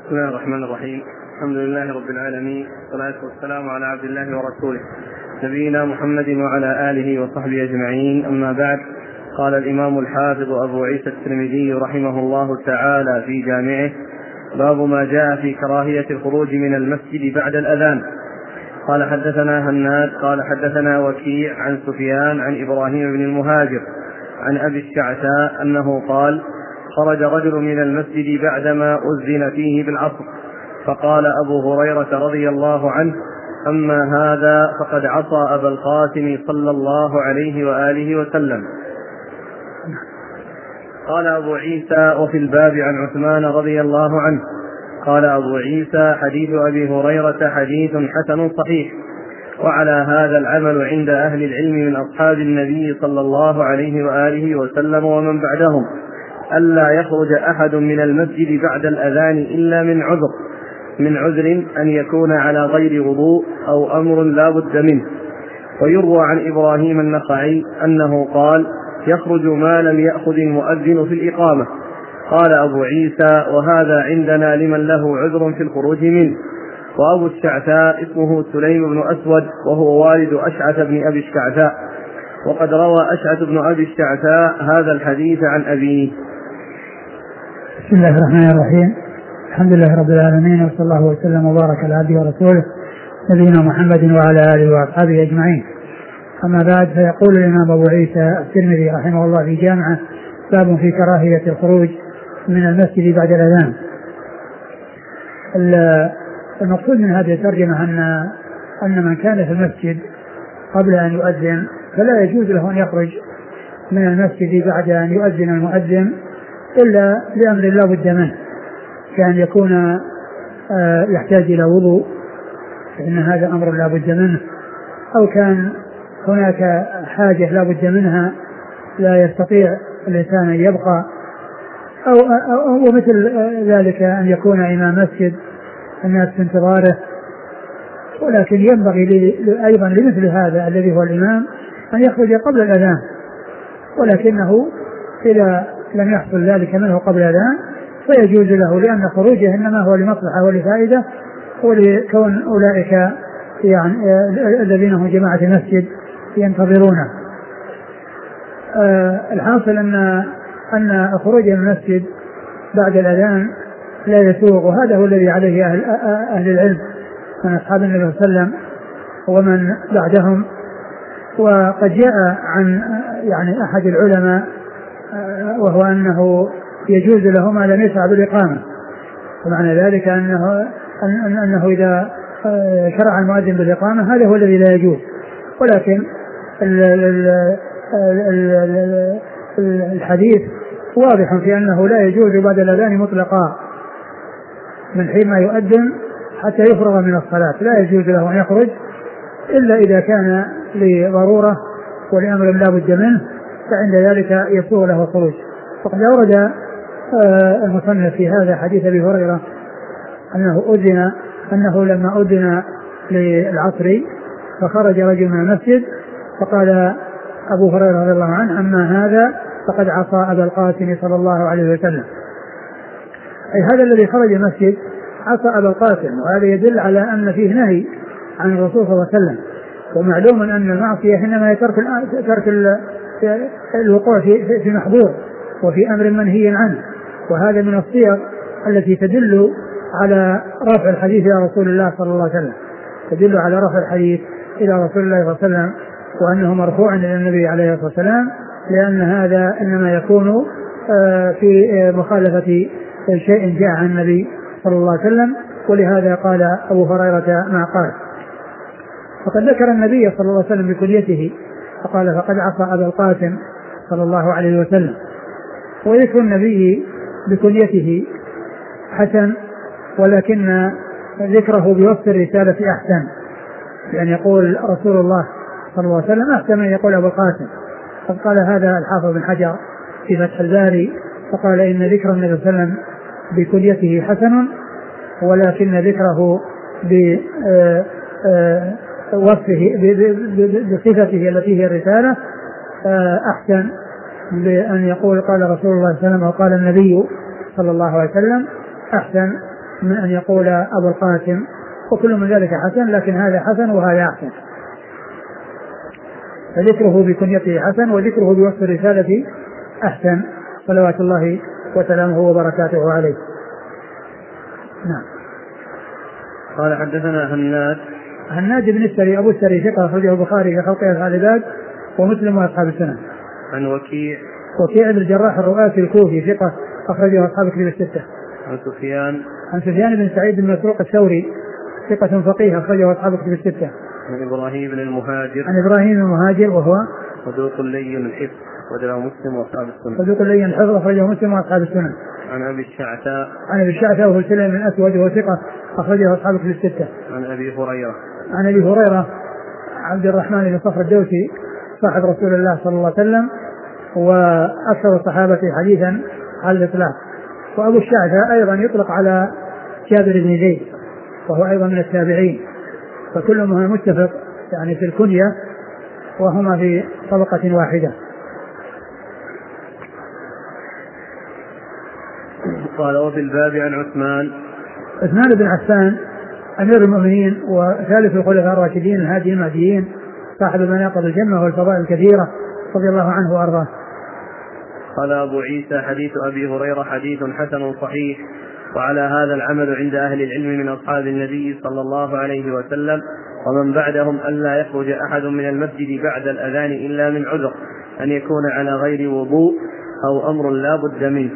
بسم الله الرحمن الرحيم. الحمد لله رب العالمين، والصلاة والسلام على عبد الله ورسوله نبينا محمد وعلى آله وصحبه أجمعين. أما بعد، قال الإمام الحافظ أبو عيسى الترمذي رحمه الله تعالى في جامعه: باب ما جاء في كراهية الخروج من المسجد بعد الأذان. قال حدثنا هناد قال حدثنا وكيع عن سفيان عن إبراهيم بن المهاجر عن أبي الشعثاء أنه قال: خرج رجل من المسجد بعدما أذن فيه بالعصر، فقال أبو هريرة رضي الله عنه: أما هذا فقد عصى أبا القاسم صلى الله عليه وآله وسلم. قال أبو عيسى: وفي الباب عن عثمان رضي الله عنه. قال أبو عيسى: حديث أبي هريرة حديث حسن صحيح، وعلى هذا العمل عند أهل العلم من أصحاب النبي صلى الله عليه وآله وسلم ومن بعدهم، ألا يخرج أحد من المسجد بعد الأذان إلا من عذر أن يكون على غير وضوء أو أمر لا بد منه. ويروى عن إبراهيم النخعي أنه قال: يخرج ما لم يأخذ المؤذن في الإقامة. قال أبو عيسى: وهذا عندنا لمن له عذر في الخروج منه. وأبو الشعثاء اسمه سليم بن أسود، وهو والد أشعث بن أبي الشعثاء، وقد روى أشعث بن أبي الشعثاء هذا الحديث عن أبيه. بسم الله الرحمن الرحيم. الحمد لله رب العالمين، وصلى الله وسلم وبارك على عبده ورسوله نبينا محمد وعلى آله وأصحابه أجمعين. أما بعد، فيقول الإمام أبو عيسى الترمذي رحمه الله في جامعه: باب في كراهية الخروج من المسجد بعد الأذان. المقصود من هذه الترجمة أن من كان في المسجد قبل أن يؤذن فلا يجوز له أن يخرج من المسجد بعد أن يؤذن المؤذن إلا لأمر لا بد منه، كان يكون يحتاج إلى وضوء فإن هذا أمر لا بد منه، أو كان هناك حاجة لا بد منها لا يستطيع الإنسان أن يبقى، أو مثل ذلك أن يكون إمام مسجد الناس في انتظاره. ولكن ينبغي أيضا لمثل هذا الذي هو الإمام أن يخرج قبل الأذان، ولكنه إذا لم يحصل ذلك منه قبل الأذان فيجوز له، لأن خروجه إنما هو لمصلحة ولفائدة ولكون أولئك يعني الذين هم جماعة المسجد ينتظرونه. الحاصل أن خروج المسجد بعد الأذان لا يسوغ، وهذا هو الذي عليه أهل العلم من أصحاب النبي صلى الله عليه وسلم ومن بعدهم. وقد جاء عن يعني أحد العلماء وهو أنه يجوز له ما لم يشرع بالإقامة، ومعنى ذلك أنه إذا شرع المؤذن بالإقامة هذا هو الذي لا يجوز. ولكن الحديث واضح في أنه لا يجوز بعد الأذان مطلقا من حين ما يؤذن حتى يفرغ من الصلاة، لا يجوز له أن يخرج إلا إذا كان لضرورة ولأمر لا بد منه، فعند ذلك يسوغ له الخروج. وقد أورد المصنف في هذا حديث أبي هريرة أنه لما أذن للعصر فخرج رجل من المسجد فقال أبو هريرة رضي الله عنه: أما هذا فقد عصى أبا القاسم صلى الله عليه وسلم. أي هذا الذي خرج المسجد عصى أبا القاسم، وهذا يدل على أن فيه نهي عن الرسول صلى الله عليه وسلم. ومعلوم أن المعصية إنما ترك الوقوع في محظور وفي أمر منهي عنه، وهذا من الصيغ التي تدل على رفع الحديث إلى رسول الله صلى الله عليه وسلم، تدل على رفع الحديث إلى رسول الله صلى الله عليه وسلم وأنه مرفوع إلى النبي عليه الصلاة والسلام، لأن هذا إنما يكون في مخالفة شيء جاء عن النبي صلى الله عليه وسلم، ولهذا قال أبو هريرة ما قال. فقد ذكر النبي صلى الله عليه وسلم بكنيته فقال: فقد عصى أبا القاسم صلى الله عليه وسلم. وذكر النبي بكنيته حسن، ولكن ذكره بوصف الرسالة أحسن، يعني يقول رسول الله صلى الله عليه وسلم أحسن من يقول أبو القاسم. قد قال هذا الحافظ بن حجر في فتح الباري، فقال: إن ذكر النبي صلى الله عليه وسلم بكنيته حسن، ولكن ذكره بوصفه بصفته التي هي الرسالة أحسن بأن يقول قال رسول الله صلى الله عليه وسلم أو قال النبي صلى الله عليه وسلم أحسن من أن يقول أبو القاسم، وكل من ذلك حسن، لكن هذا حسن وهذا أحسن، فذكره بكنيته حسن وذكره بوصف الرسالة أحسن، صلوات الله وسلامه وبركاته عليه. نعم. قال حدثنا هناد بن السري أبو السري ثقة أخرجه البخاري في خلق أفعال العباد ومسلم وأصحاب السنن. عن وكيع بن الجراح الرؤاسي الكوفي ثقة أخرجه أصحاب الكتب الستة. عن سفيان بن سعيد بن مسروق الثوري ثقة فقيه أخرجه أصحاب الكتب الستة. عن إبراهيم بن المهاجر وهو صدوق لين الحفظ أخرجه مسلم وأصحاب السنن. عن أبي الشعثاء وهو سليم بن أسود وهو ثقة أخرجه أصحاب الكتب الستة. عن أبي هريرة عبد الرحمن بن صخر الدوسي صاحب رسول الله صلى الله عليه وسلم وأكثر الصحابة حديثا على الإطلاق. وأبو الشعثاء أيضا يطلق على جابر بن زيد وهو أيضا من التابعين، فكلهما متفق يعني في الكنية وهما في طبقة واحدة. قال وفي الباب عن عثمان بن عفان أمير المؤمنين وثالث الخلفاء الراشدين الهاديين المهديين صاحب المناقب الجمة والفضائل الكثيرة رضي الله عنه وأرضاه. قال أبو عيسى حديث أبي هريرة حديث حسن صحيح، وعلى هذا العمل عند أهل العلم من أصحاب النبي صلى الله عليه وسلم ومن بعدهم ألا يخرج أحد من المسجد بعد الأذان إلا من عذر، أن يكون على غير وضوء أو أمر لا بد منه.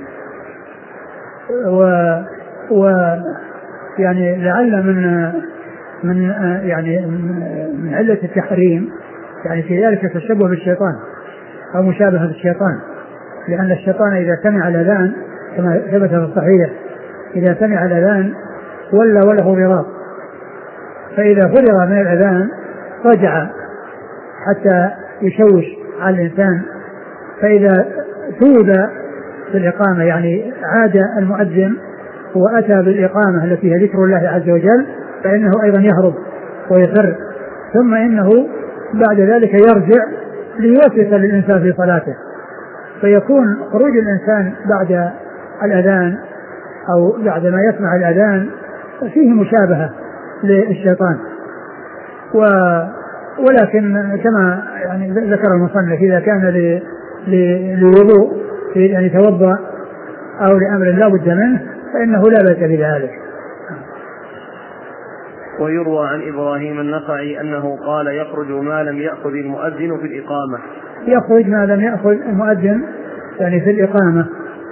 يعني لعل من علة التحريم يعني في ذلك التشبه بالشيطان أو مشابهة الشيطان، لأن الشيطان إذا سمع الأذان كما ثبت في الصحيح إذا سمع الأذان وله رباط، فإذا فرغ من الأذان رجع حتى يشوش على الإنسان، فإذا ثوب بالإقامة يعني عاد المؤذن وأتى بالإقامة التي هي ذكر الله عز وجل فإنه أيضا يهرب ويفر، ثم إنه بعد ذلك يرجع ليوفق للإنسان في صلاته، فيكون خروج الإنسان بعد الأذان أو بعد ما يسمع الأذان فيه مشابهة للشيطان. ولكن كما يعني ذكر المصنف إذا كان لوضوء في أن يتوضأ أو لأمر لا بد منه فإنه لا بأس بذلك. ويروى عن إبراهيم النخعي أنه قال يخرج ما لم يأخذ المؤذن في الإقامة. يخرج ما لم يأخذ المؤذن يعني في الإقامة،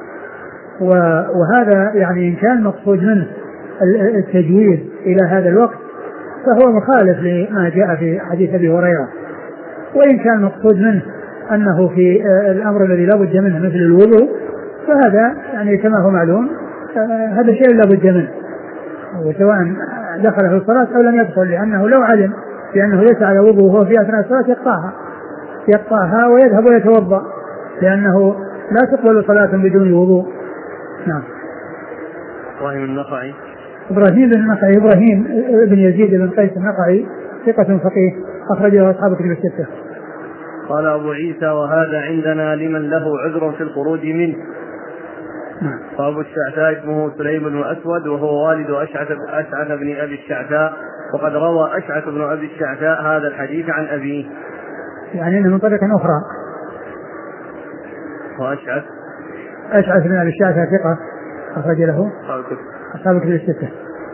وهذا يعني إن كان مقصود منه التجويز إلى هذا الوقت فهو مخالف لما جاء في حديث أبي هريرة، وإن كان مقصود منه أنه في الأمر الذي لا بد منه مثل الوضوء فهذا يعني كما هو معلوم هذا شيء لا بد منه، وسواء دخل في الصلاة أو لم يدخل، لأنه لو علم بأنه ليس على وضوء وهو في أثناء الصلاة يقطعها ويذهب ويتوضأ، لأنه لا تقبل صلاة بدون وضوء. نعم. إبراهيم بن يزيد بن قيس النخعي ثقة فقيه أخرجه أصحاب الكتب الستة. قال أبو عيسى وهذا عندنا لمن له عذر في الخروج منه. وأبو الشعثاء اسمه سليم بن أسود وهو والد أشعث بن أبي الشعثاء، وقد روى أشعث بن أبي الشعثاء هذا الحديث عن أبيه يعني من طريقة أخرى. أشعث بن أبي الشعثاء ثقة أخرج له أصحاب الكتب الستة.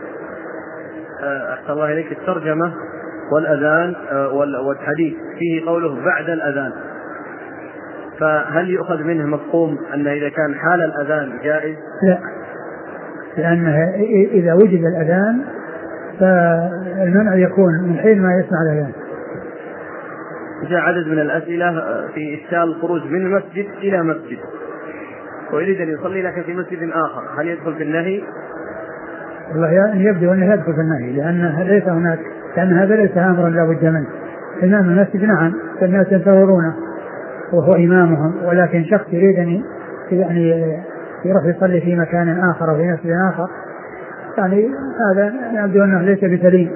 أحسن الله إليك الترجمة والأذان والحديث فيه قوله بعد الأذان، فهل يؤخذ منه مفهوم أن إذا كان حال الأذان جائز؟ لا، لأنه إذا وجد الأذان فالمنع يكون من حين ما يسمع الأذان. جاء عدد من الأسئلة في إشكال الخروج من مسجد إلى مسجد ويريد أن يصلي لكن في مسجد آخر، هل يدخل في النهي؟ والله يبدو أنه يدخل في النهي، لأن ليس هناك، لأن هذا ليس أمرا لا بد منه. إمام المسجد نعم فالناس ينتظرونه وهو إمامهم، ولكن شخص يريد أن يعني يروح يصلي في مكان آخر أو في مسجد آخر يعني هذا يبدو أنه ليس بسليم.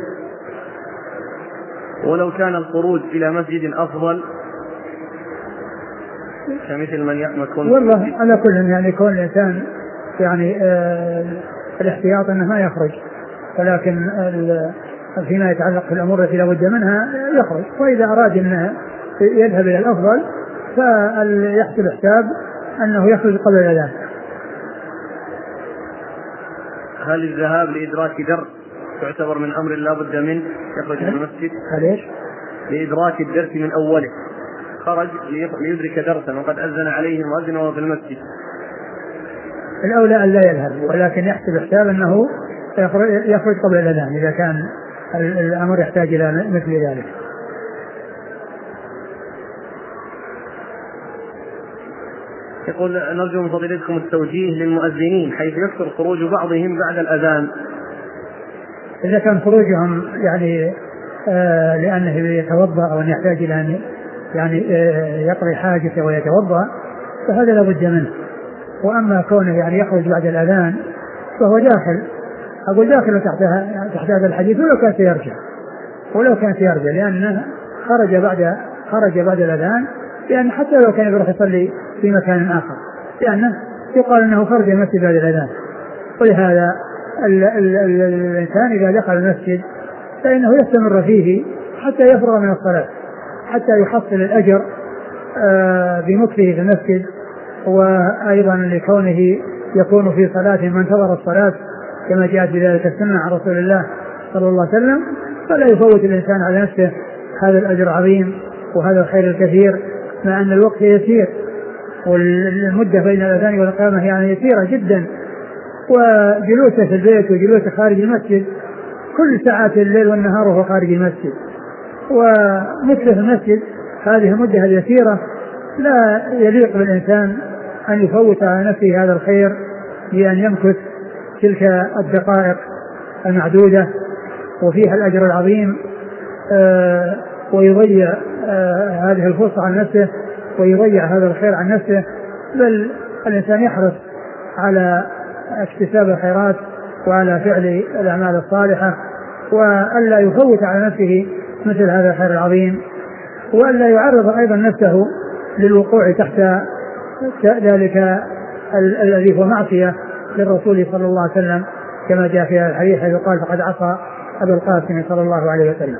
ولو كان الخروج إلى مسجد أفضل كمثل من يكون والله على كل يعني كل إنسان يعني الاحتياط أنه ما يخرج، ولكن فيما يتعلق في الأمور التي لا بد منها يخرج، وإذا أراد أنه يذهب إلى الأفضل فليحسب حساب أنه يخرج قبل الأذان. هل الذهاب لإدراك درس تعتبر من أمر لا بد منه يخرج من المسجد؟ ليش؟ لإدراك الدرس من أوله، خرج ليدرك درسا وقد أذن عليه المؤذن وهو في المسجد. الأولى أن لا يذهب، ولكن يحسب حساب أنه يخرج قبل الأذان إذا كان الأمر يحتاج إلى مثل ذلك. يقول نرجو من فضيلتكم التوجيه للمؤذنين حيث يكثر خروج بعضهم بعد الأذان. إذا كان خروجهم يعني لأنه يتوضأ أو أن يحتاج إلى أن يعني يقضي حاجته ويتوضأ فهذا لا بد منه. وأما كونه يعني يخرج بعد الأذان فهو داخل، أقول داخل تحت هذا الحديث ولو كان سيرجع لأنه خرج بعد الأذان، لأن حتى لو كان يروح يصلي في مكان آخر لأنه يقال أنه خرج المسجد بعد الأذان. ولهذا الإنسان إذا دخل المسجد فإنه يستمر فيه حتى يفرغ من الصلاة، حتى يحصل الأجر بمكثه في المسجد، وأيضا لكونه يكون في صلاة من انتظر الصلاة كما جاءت بذلك السنة عن رسول الله صلى الله عليه وسلم. فلا يفوت الإنسان على نفسه هذا الأجر العظيم وهذا الخير الكثير، مع أن الوقت يسير والمدة بين الأذان والإقامة يعني يسيرة جدا، وجلوسه في البيت وجلوسه خارج المسجد كل ساعات الليل والنهار وهو خارج المسجد، ومثل في المسجد هذه المدة اليسيرة لا يليق بالإنسان أن يفوت على نفسه هذا الخير بأن يمكث تلك الدقائق المعدودة وفيها الأجر العظيم ويضيع هذه الفرصة عن نفسه ويضيع هذا الخير عن نفسه. بل الإنسان يحرص على اكتساب الخيرات وعلى فعل الأعمال الصالحة، وألا يفوت على نفسه مثل هذا الخير العظيم، وألا يعرض أيضا نفسه للوقوع تحت ذلك الذي هو معصية للرسول صلى الله عليه وسلم كما جاء في الحديث حيث قال فقد عصى أبا القاسم صلى الله عليه وسلم.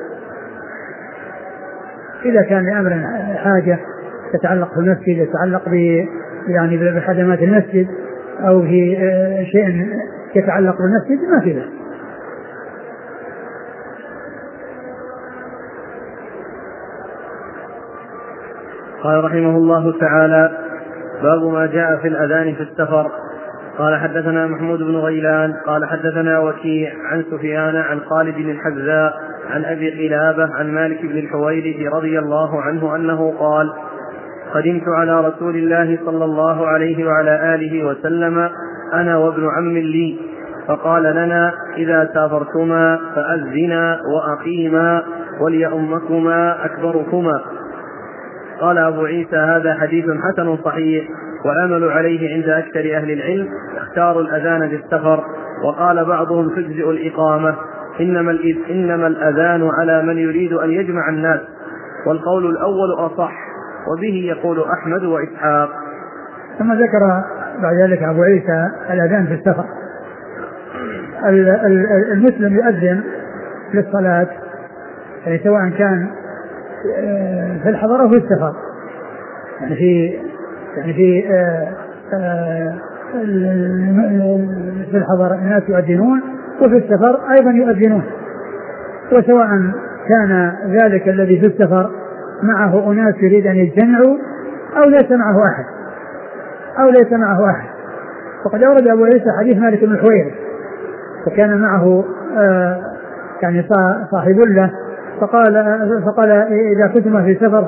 إذا كان لأمر حاجة يتعلق بالمسجد يتعلق يعني بخدمات المسجد أو في شيء يتعلق بالمسجد ما في ذلك. قال رحمه الله تعالى: باب ما جاء في الأذان في السفر. قال حدثنا محمود بن غيلان قال حدثنا وكيع عن سفيان عن خالد بن الحذاء عن أبي قلابة عن مالك بن الحويرث رضي الله عنه أنه قال: قدمت على رسول الله صلى الله عليه وعلى آله وسلم أنا وابن عم لي، فقال لنا: إذا سافرتما فأذنا وأقيما وليؤمكما أكبركما. قال أبو عيسى: هذا حديث حسن صحيح، والعمل عليه عند أكثر أهل العلم اختاروا الأذان بالسفر، وقال بعضهم تجزئ الإقامة، إنما الأذان على من يريد أن يجمع الناس، والقول الأول أصح، وبه يقول أحمد وإسحاق. ثم ذكر بعد ذلك أبو عيسى الأذان في السفر. المسلم يؤذن للصلاة يعني سواء كان في الحضر أو في السفر، يعني في الحضر الناس يؤذنون وفي السفر أيضا يؤذنون، وسواء كان ذلك الذي في السفر معه أناس يريد أن يجتمعوا أو ليس معه أحد. وقد أورد أبو عيسى حديث مالك بن الحويرث وكان معه يعني صاحب له، فقال إذا كنتما في سفر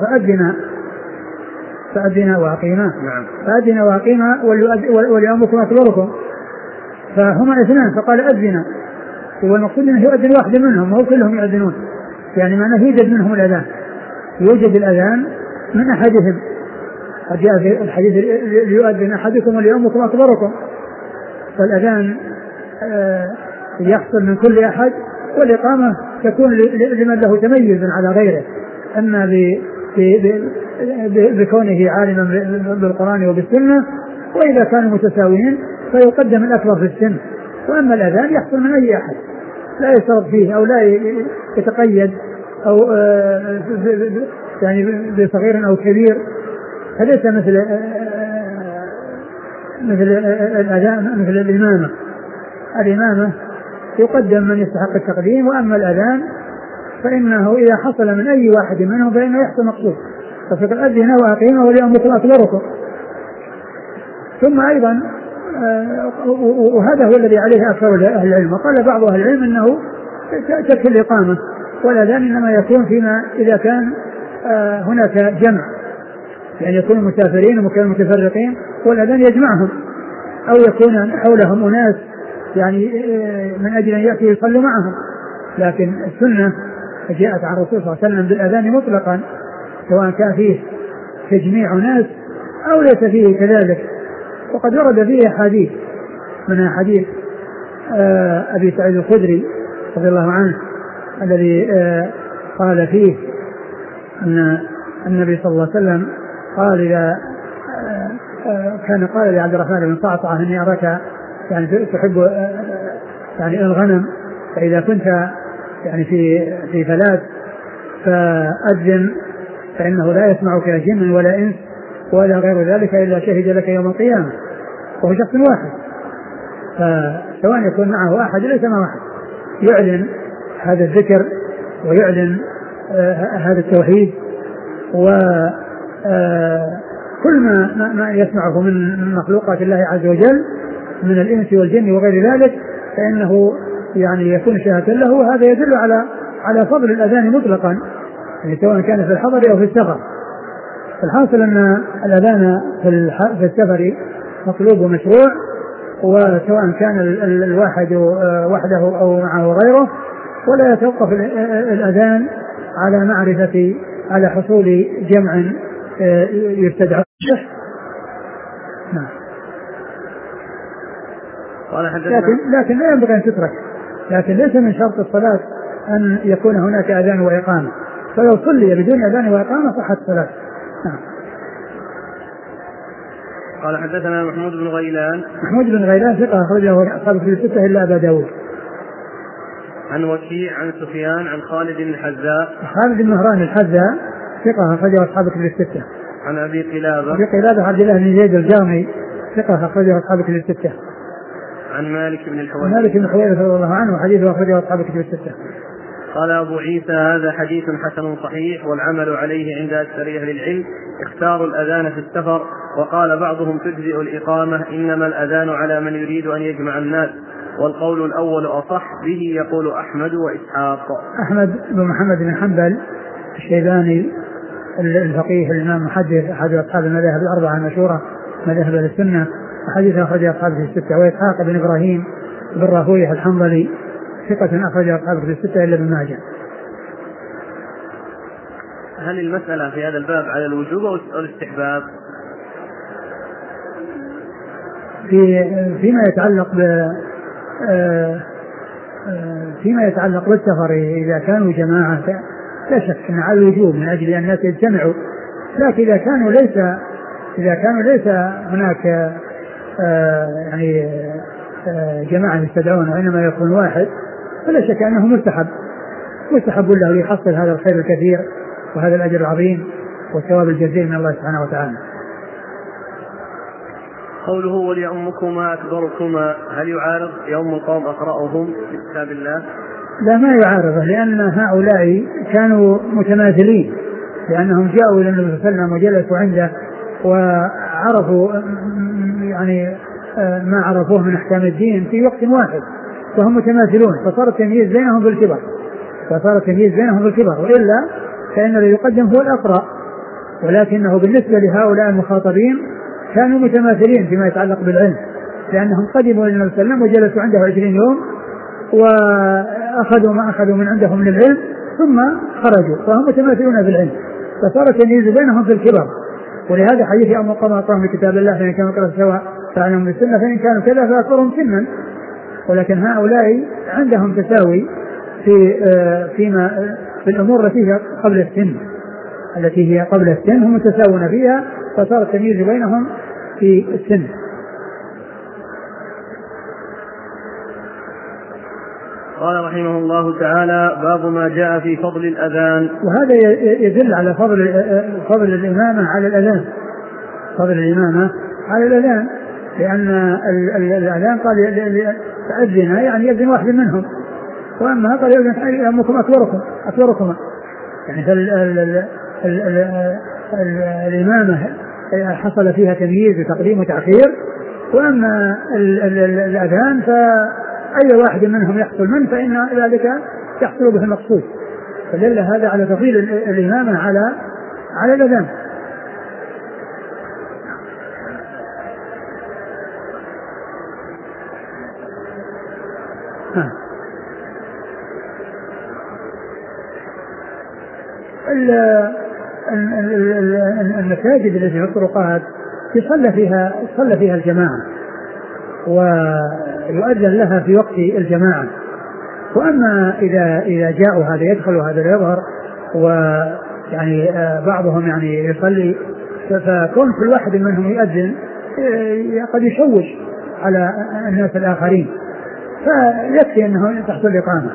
فأذنا وأقيما. فأذنا وأقيما وليؤمكم أكبركم، فهما اثنان، فقال أذنا، والمقصود أنه يؤذن واحد منهم وهو كلهم يؤذنون، يعني معناه يوجد منهم الأذان، يوجد الأذان من أحدهم. قد جاء في الحديث: ليؤذن أحدكم وليؤمكم أكبركم. فالأذان يحصل من كل أحد، والإقامة تكون لمن له تميز على غيره، أما بكونه عالما بالقرآن وبالسنة، وإذا كانوا متساويين فيقدم الأكبر في السن وأما الأذان يحصل من أي أحد لا يشترط فيه أو لا يتقيد أو يعني بصغير أو كبير، فليس مثل الأذان مثل الإمامة يقدم من يستحق التقديم، وأما الأذان فإنه إذا حصل من أي واحد منهم فإنه يحصل مقصود، ففق الأذن وأقيمه وليؤمكم أكبركم. ثم أيضا وهذا هو الذي عليه أكثر أهل العلم، وقال بعض أهل العلم أنه تكفي الإقامة، والأذان إنما يكون فيما إذا كان هناك جمع، يعني يكون مسافرين ومكان متفرقين والأذان يجمعهم، أو يكون حولهم أناس يعني من أجل أن يأتوا يصلوا معهم. لكن السنة جاءت عن الرسول صلى الله عليه وسلم بالأذان مطلقا، سواء كان فيه تجميع ناس أو ليس فيه كذلك. وقد ورد فيه حديث من حديث أبي سعيد الخدري رضي الله عنه الذي قال فيه أن النبي صلى الله عليه وسلم قال إذا كان قال لعبد الرحمن بن صعصعة إني أراك يعني تحب يعني الغنم، فإذا كنت يعني في فلاة فأذن فإنه لا يسمعك جن ولا إنس ولا غير ذلك إلا شهد لك يوم القيامة، وهو شخص واحد، فسواء يكون معه أحد ليس معه أحد يعلن هذا الذكر ويعلن هذا التوحيد، وكل ما يسمعه من مخلوقات الله عز وجل من الإنس والجن وغير ذلك فإنه يعني يكون شهادة له، وهذا يدل على فضل الأذان مطلقا، يعني سواء كان في الحضر أو في السفر. الحاصل أن الأذان في السفر مطلوب ومشروع، وسواء كان الواحد وحده أو معه غيره، ولا يتوقف الأذان على معرفة على حصول جمع يستدعى. نعم. لكن لا ينبغي أن تترك، لكن ليس من شرط الصلاة أن يكون هناك أذان وإقامة، فلو صلي بدون أذان وإقامة صحت الصلاة. قال حدثنا محمود بن غيلان ثقة أخرجه أصحاب الكتب الستة إلا أبا داود. عن وكيع عن سفيان عن خالد بن مهران الحذاء ثقة أخرجه أصحاب الكتب الستة. عن أبي قلابة عبد الله بن زيد الجرمي ثقة أخرجه أصحاب الكتب الستة. عن مالك بن الحويرث رضي الله عنه وحديثه أخرجه أصحاب الكتب الستة. قال أبو عيسى هذا حديث حسن صحيح والعمل عليه عند أكثر أهل العلم. اختاروا الأذان في السفر، وقال بعضهم تجزئ الإقامة، إنما الأذان على من يريد أن يجمع الناس، والقول الأول أصح، به يقول أحمد وإسحاق. أحمد بن محمد بن حنبل الشيباني الفقيه الإمام المحدث أحد أصحاب المذاهب الأربعة المشهورة مذاهب السنة، وحديث أخرج أصحابه الستة. وإسحاق بن إبراهيم بن راهويه الحنظلي ثقة أخرج أصحابه الستة إلا ابن ماجه. هل المسألة في هذا الباب على الوجوب أو الاستحباب؟ فيما يتعلق بالسفر إذا كانوا جماعة لا شك أن على الوجوب من أجل أن الناس يجتمعوا، لكن إذا كانوا ليس هناك يعني جماعة يستدعون وإنما يكون واحد فلا شك أنه مستحب له ليحصل هذا الخير الكثير وهذا الأجر العظيم والثواب الجزيل من الله سبحانه وتعالى. قوله وليؤمكما أكبركما، هل يعارض يوم القوم أقرأهم في كتاب الله؟ لا، ما يعارضه، لأن هؤلاء كانوا متماثلين، لأنهم جاءوا إلى النبي صلى الله عليه وسلم وجلسوا عنده وعرفوا يعني ما عرفوه من أحكام الدين في وقت واحد، فهم متماثلون، فصار التمييز بينهم بالكبر، وإلا فإن الذي يقدم هو الأقرأ، ولكنه بالنسبة لهؤلاء المخاطبين كانوا متماثلين فيما يتعلق بالعلم، لأنهم قدموا إلى النبي صلى الله عليه وسلم وجلسوا عنده 20 يوم وأخذوا ما أخذوا من عندهم من العلم ثم خرجوا، فهم متماثلون في العلم، فصار التمييز بينهم في الكبر. ولهذا حديث أم القوم أقرأهم بكتاب الله فإن كانوا قرأوا سواء فأعلمهم بالسنة، فإن كانوا كذا فأكثرهم سنا. ولكن هؤلاء عندهم تساوي في الأمور التي هي قبل السن هم متساوون فيها، فصار التمييز بينهم في السن. قال رحمه الله تعالى: باب ما جاء في فضل الأذان. وهذا يدل على فضل الإمامة على الأذان، فضل الإمامة على الأذان، لأن الأذان قال تأذن يعني يأذن واحد منهم، وأما قال يأمكم أكبركم يعني الإمامة حصل فيها تمييز وتقديم وتأخير، وأما الأذان فأي واحد منهم يحصل منه فإن ذلك يحصل به المقصود، فدل هذا على تفضيل الإمامة على الأذان. المساجد التي في الطرقات يصلى فيها الجماعة ويؤذن لها في وقت الجماعة، وأما إذا جاءوا هذا يدخل وهذا يظهر ويعني بعضهم يعني يصلي، فكون كل واحد منهم يؤذن قد يشوش على الناس الآخرين، فيكفي أنه تحصل الإقامة،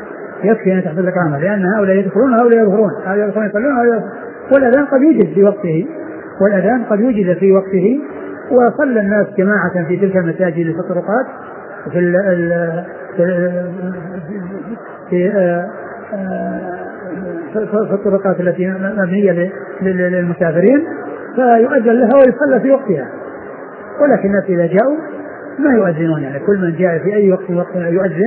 لأن هؤلاء يدخلون هؤلاء يظهرون، هؤلاء يدخلون يصلون، والأذان قد يوجد في وقته وصلى الناس جماعة في تلك المساجد في الطرقات في الطرقات التي مبنية للمسافرين، فيؤذن لها ويصلى في وقتها، ولكن الناس إذا جاءوا ما يؤذنون، يعني كل من جاء في أي وقت يؤذن.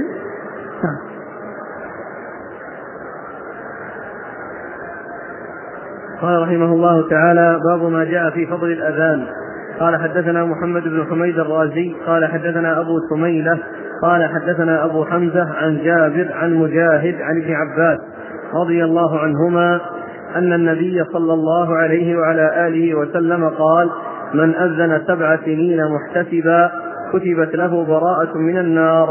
قال رحمه الله تعالى: باب ما جاء في فضل الأذان. قال حدثنا محمد بن حميد الرازي قال حدثنا أبو سميلة قال حدثنا أبو حمزة عن جابر عن مجاهد عن ابن عباس رضي الله عنهما أن النبي صلى الله عليه وعلى آله وسلم قال: من أذن 7 سنين محتسبا كتبت له براءة من النار.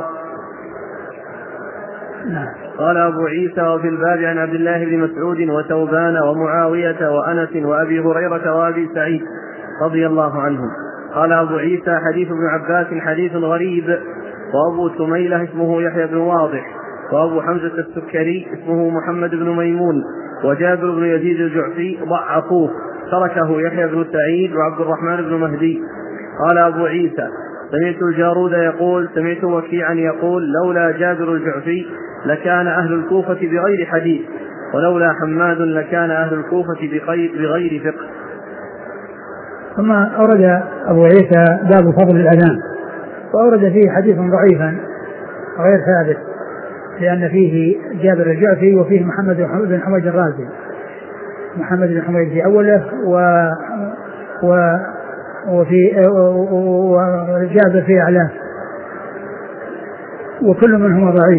قال أبو عيسى: وفي الباب عن عبد الله بن مسعود وثوبان ومعاوية وأنس وأبي هريرة وأبي سعيد رضي الله عنهم. قال أبو عيسى: حديث ابن عباس حديث غريب، وأبو سميلة اسمه يحيى بن واضح، وأبو حمزة السكري اسمه محمد بن ميمون، وجابر بن يزيد الجعفي ضعفوه، تركه يحيى بن سعيد وعبد الرحمن بن مهدي. قال أبو عيسى: سمعت الجارود يقول سمعت وكيعا يقول: لولا جابر الجعفي لكان أهل الكوفة بغير حديث، ولولا حماد لكان أهل الكوفة بغير فقه. ثم أورد أبو عيسى باب فضل الأذان، وأورد فيه حديث ضعيفا غير ثابت، لأن فيه جابر الجعفي وفيه محمد بن حميد الرازي، محمد بن حميد في أوله وفي جابر في أعلاه، وكل منهما ضعيف،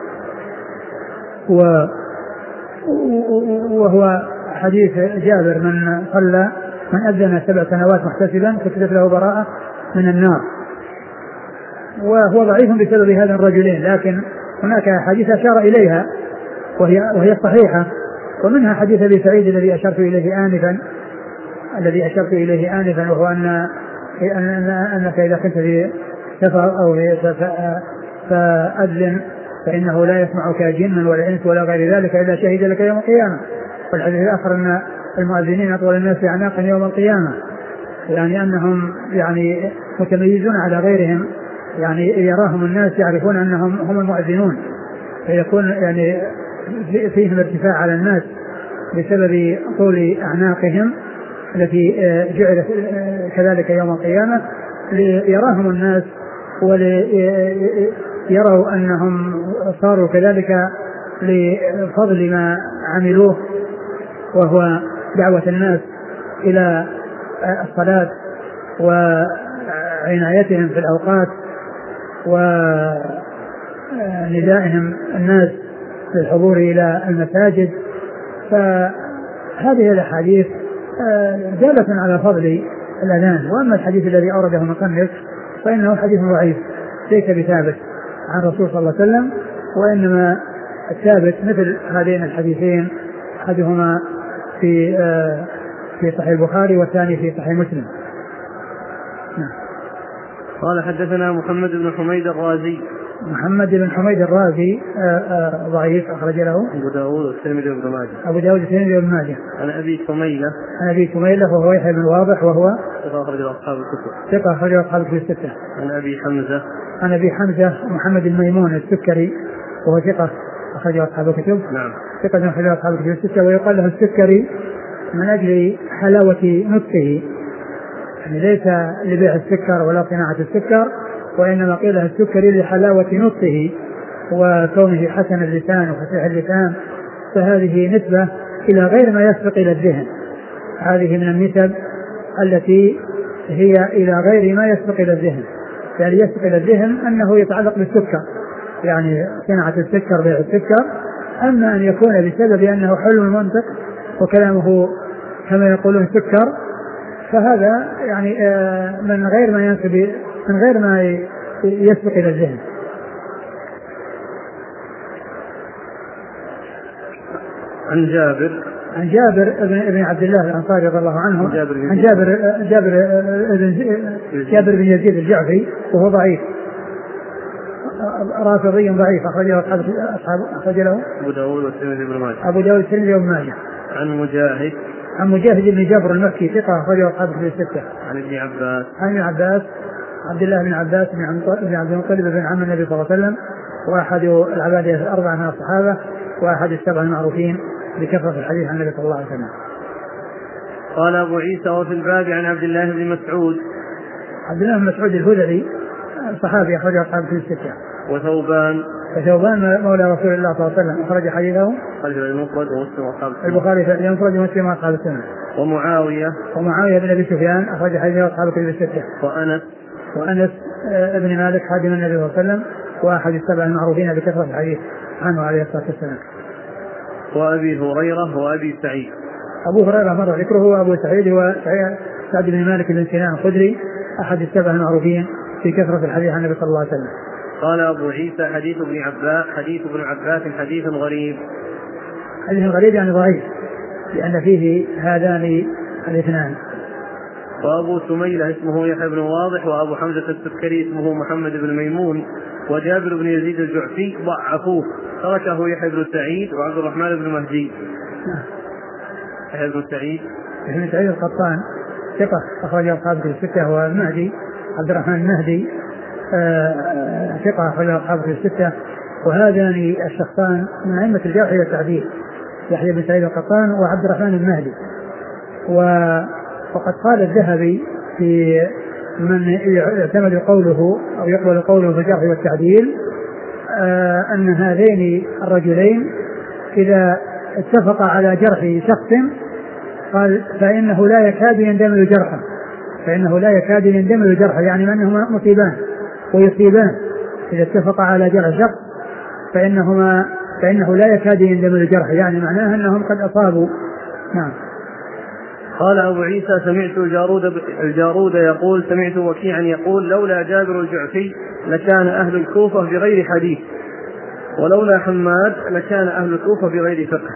وهو حديث جابر: من أذن 7 سنوات محتسبا كتبت له براءة من النار، وهو ضعيف بسبب هذا الرجلين، لكن هناك حديث أشار إليها وهي صحيحة، ومنها حديث أبي سعيد الذي أشرت إليه آنفا، وهو أنك إذا كنت في سفر أو فأذن فإنه لا يسمعك جن ولا إنس ولا غير ذلك إلا شهد لك يوم القيامة. والحديث الآخر أن المؤذنين أطول الناس أعناقا يوم القيامة، يعني أنهم يعني متميزون على غيرهم، يعني يراهم الناس يعرفون أنهم هم المؤذنون، فيكون يعني فيهم ارتفاع على الناس بسبب طول أعناقهم التي جعلت كذلك يوم القيامة، ليراهم الناس وليروا أنهم صاروا كذلك لفضل ما عملوه، وهو دعوة الناس إلى الصلاة وعنايتهم في الأوقات وندائهم الناس للحضور إلى المساجد. فهذه الأحاديث دالة على فضل الأذان. وأما الحديث الذي أورده المصنف فإنه حديث ضعيف ليس بثابت عن الرسول صلى الله عليه وسلم، وإنما الثابت مثل هذين الحديثين، أحدهما في صحيح البخاري والثاني في صحيح مسلم. قال حدثنا محمد بن حميد الرازي محمد بن حميد الرازي ضعيف، أخرج له أبو داود والترمذي وابن ماجه. أبو داود والترمذي وابن ماجه. عن أبي سميلة. عن أبي سميلة وهو يحيى بن واضح وهو ثقة أخرج أصحاب الكتب. ثقة أخرج أصحاب الكتب الستة. عن أبي حمزة. عن أبي حمزة محمد الميمون السكري وهو ثقة أخرج أصحاب الكتب. نعم. ثقة أخرج أصحاب الكتب الستة. ويقال له السكري من أجل حلاوة نطقه، يعني ليس لبيع السكر ولا صناعة السكر، وإنما قيل له السكري لحلاوة نطقه وكونه حسن اللسان وفصيح اللسان، فهذه نسبة إلى غير ما يسبق إلى الذهن. هذه من النسب التي هي إلى غير ما يسبق إلى الذهن، يعني يسبق إلى الذهن أنه يتعلق بالسكر، يعني صناعة السكر بيع السكر. أما أن يكون بسبب أنه حلو المنطق وكلامه كما يقولون سكر، فهذا يعني من غير ما ينسب، من غير ما يسبق إلى الذهن. عن جابر بن عبد الله الأنصاري رضي الله عنه. عن جابر بن يزيد الجعفي وهو ضعيف، رافضي ضعيف، أخرجه أخرج له أبو داود والترمذي وابن ماجه. أبو داود والترمذي وابن ماجه. عن مجاهد بن جبر المكي ثقة أخرجه أصحاب الكتب الستة. عن ابن عباس. عبد الله بن عباس بن عبد المطلب بن عم النبي صلى الله عليه وسلم، وأحد العبادة الأربعة من الصحابة، وأحد السبع المعروفين بكثرة الحديث عن النبي صلى الله عليه وسلم. قال أبو عيسى وفي الباب عن عبد الله بن مسعود. عبد الله بن مسعود الهذلي صحابي أخرج أصحاب الكتب الستة. وثوبان مولى رسول الله صلى الله عليه وسلم أخرج حديثه المفرد ومسلم وأصحاب السنة. البخاري في المفرد ومسلم وأصحاب السنة. ومعاوية بن أبي سفيان أخرج حديثه أصحاب الكتب الستة. وأنس ابن مالك خادم النبي صلى الله عليه وسلم، وأحد السبع المعروفين بكثرة الحديث عنه عليه الصلاة والسلام. وأبي هريرة وأبي سعيد. أبو هريرة مر ذكره، وأبو سعيد هو سعد بن مالك بن سنان الخدري، أحد السبع المعروفين في كثرة الحديث عن النبي صلى الله عليه وسلم. قال أبو عيسى حديث ابن عباس حديث غريب. حديث غريب يعني ضعيف، لأن فيه هذان الاثنان. وأبو سميلة اسمه يحيى بن واضح، وأبو حمزة السكري اسمه محمد بن ميمون، وجابر بن يزيد الجعفي ضعفوه، تركه يحيى بن سعيد وعبد الرحمن بن مهدي. يحيى بن سعيد القطان ثقة أخرج أصحاب الكتب الستة. هو المهدي عبد الرحمن المهدي ثقة أخرج أصحاب الكتب الستة. وهذان الشخصان من أئمة الجرح والتعديل، يحيى بن سعيد القطان وعبد الرحمن المهدي. وقد قال الذهبي في من يعتمد قوله أو يقبل قوله في الجرح والتعديل أن هذين الرجلين إذا اتفق على جرح شخص قال فإنه لا يكاد يندمج جرحه، يعني أنهما مصيبان ويصيبان. إذا اتفق على جرح شخص فإنه لا يكاد يندمج جرحه، يعني معناه أنهم قد أصابوا. نعم. قال أبو عيسى سمعت الجارود يقول سمعت وكيعا يقول لولا جابر الجعفي لكان أهل الكوفة بغير حديث، ولولا حماد لكان أهل الكوفة بغير فقه.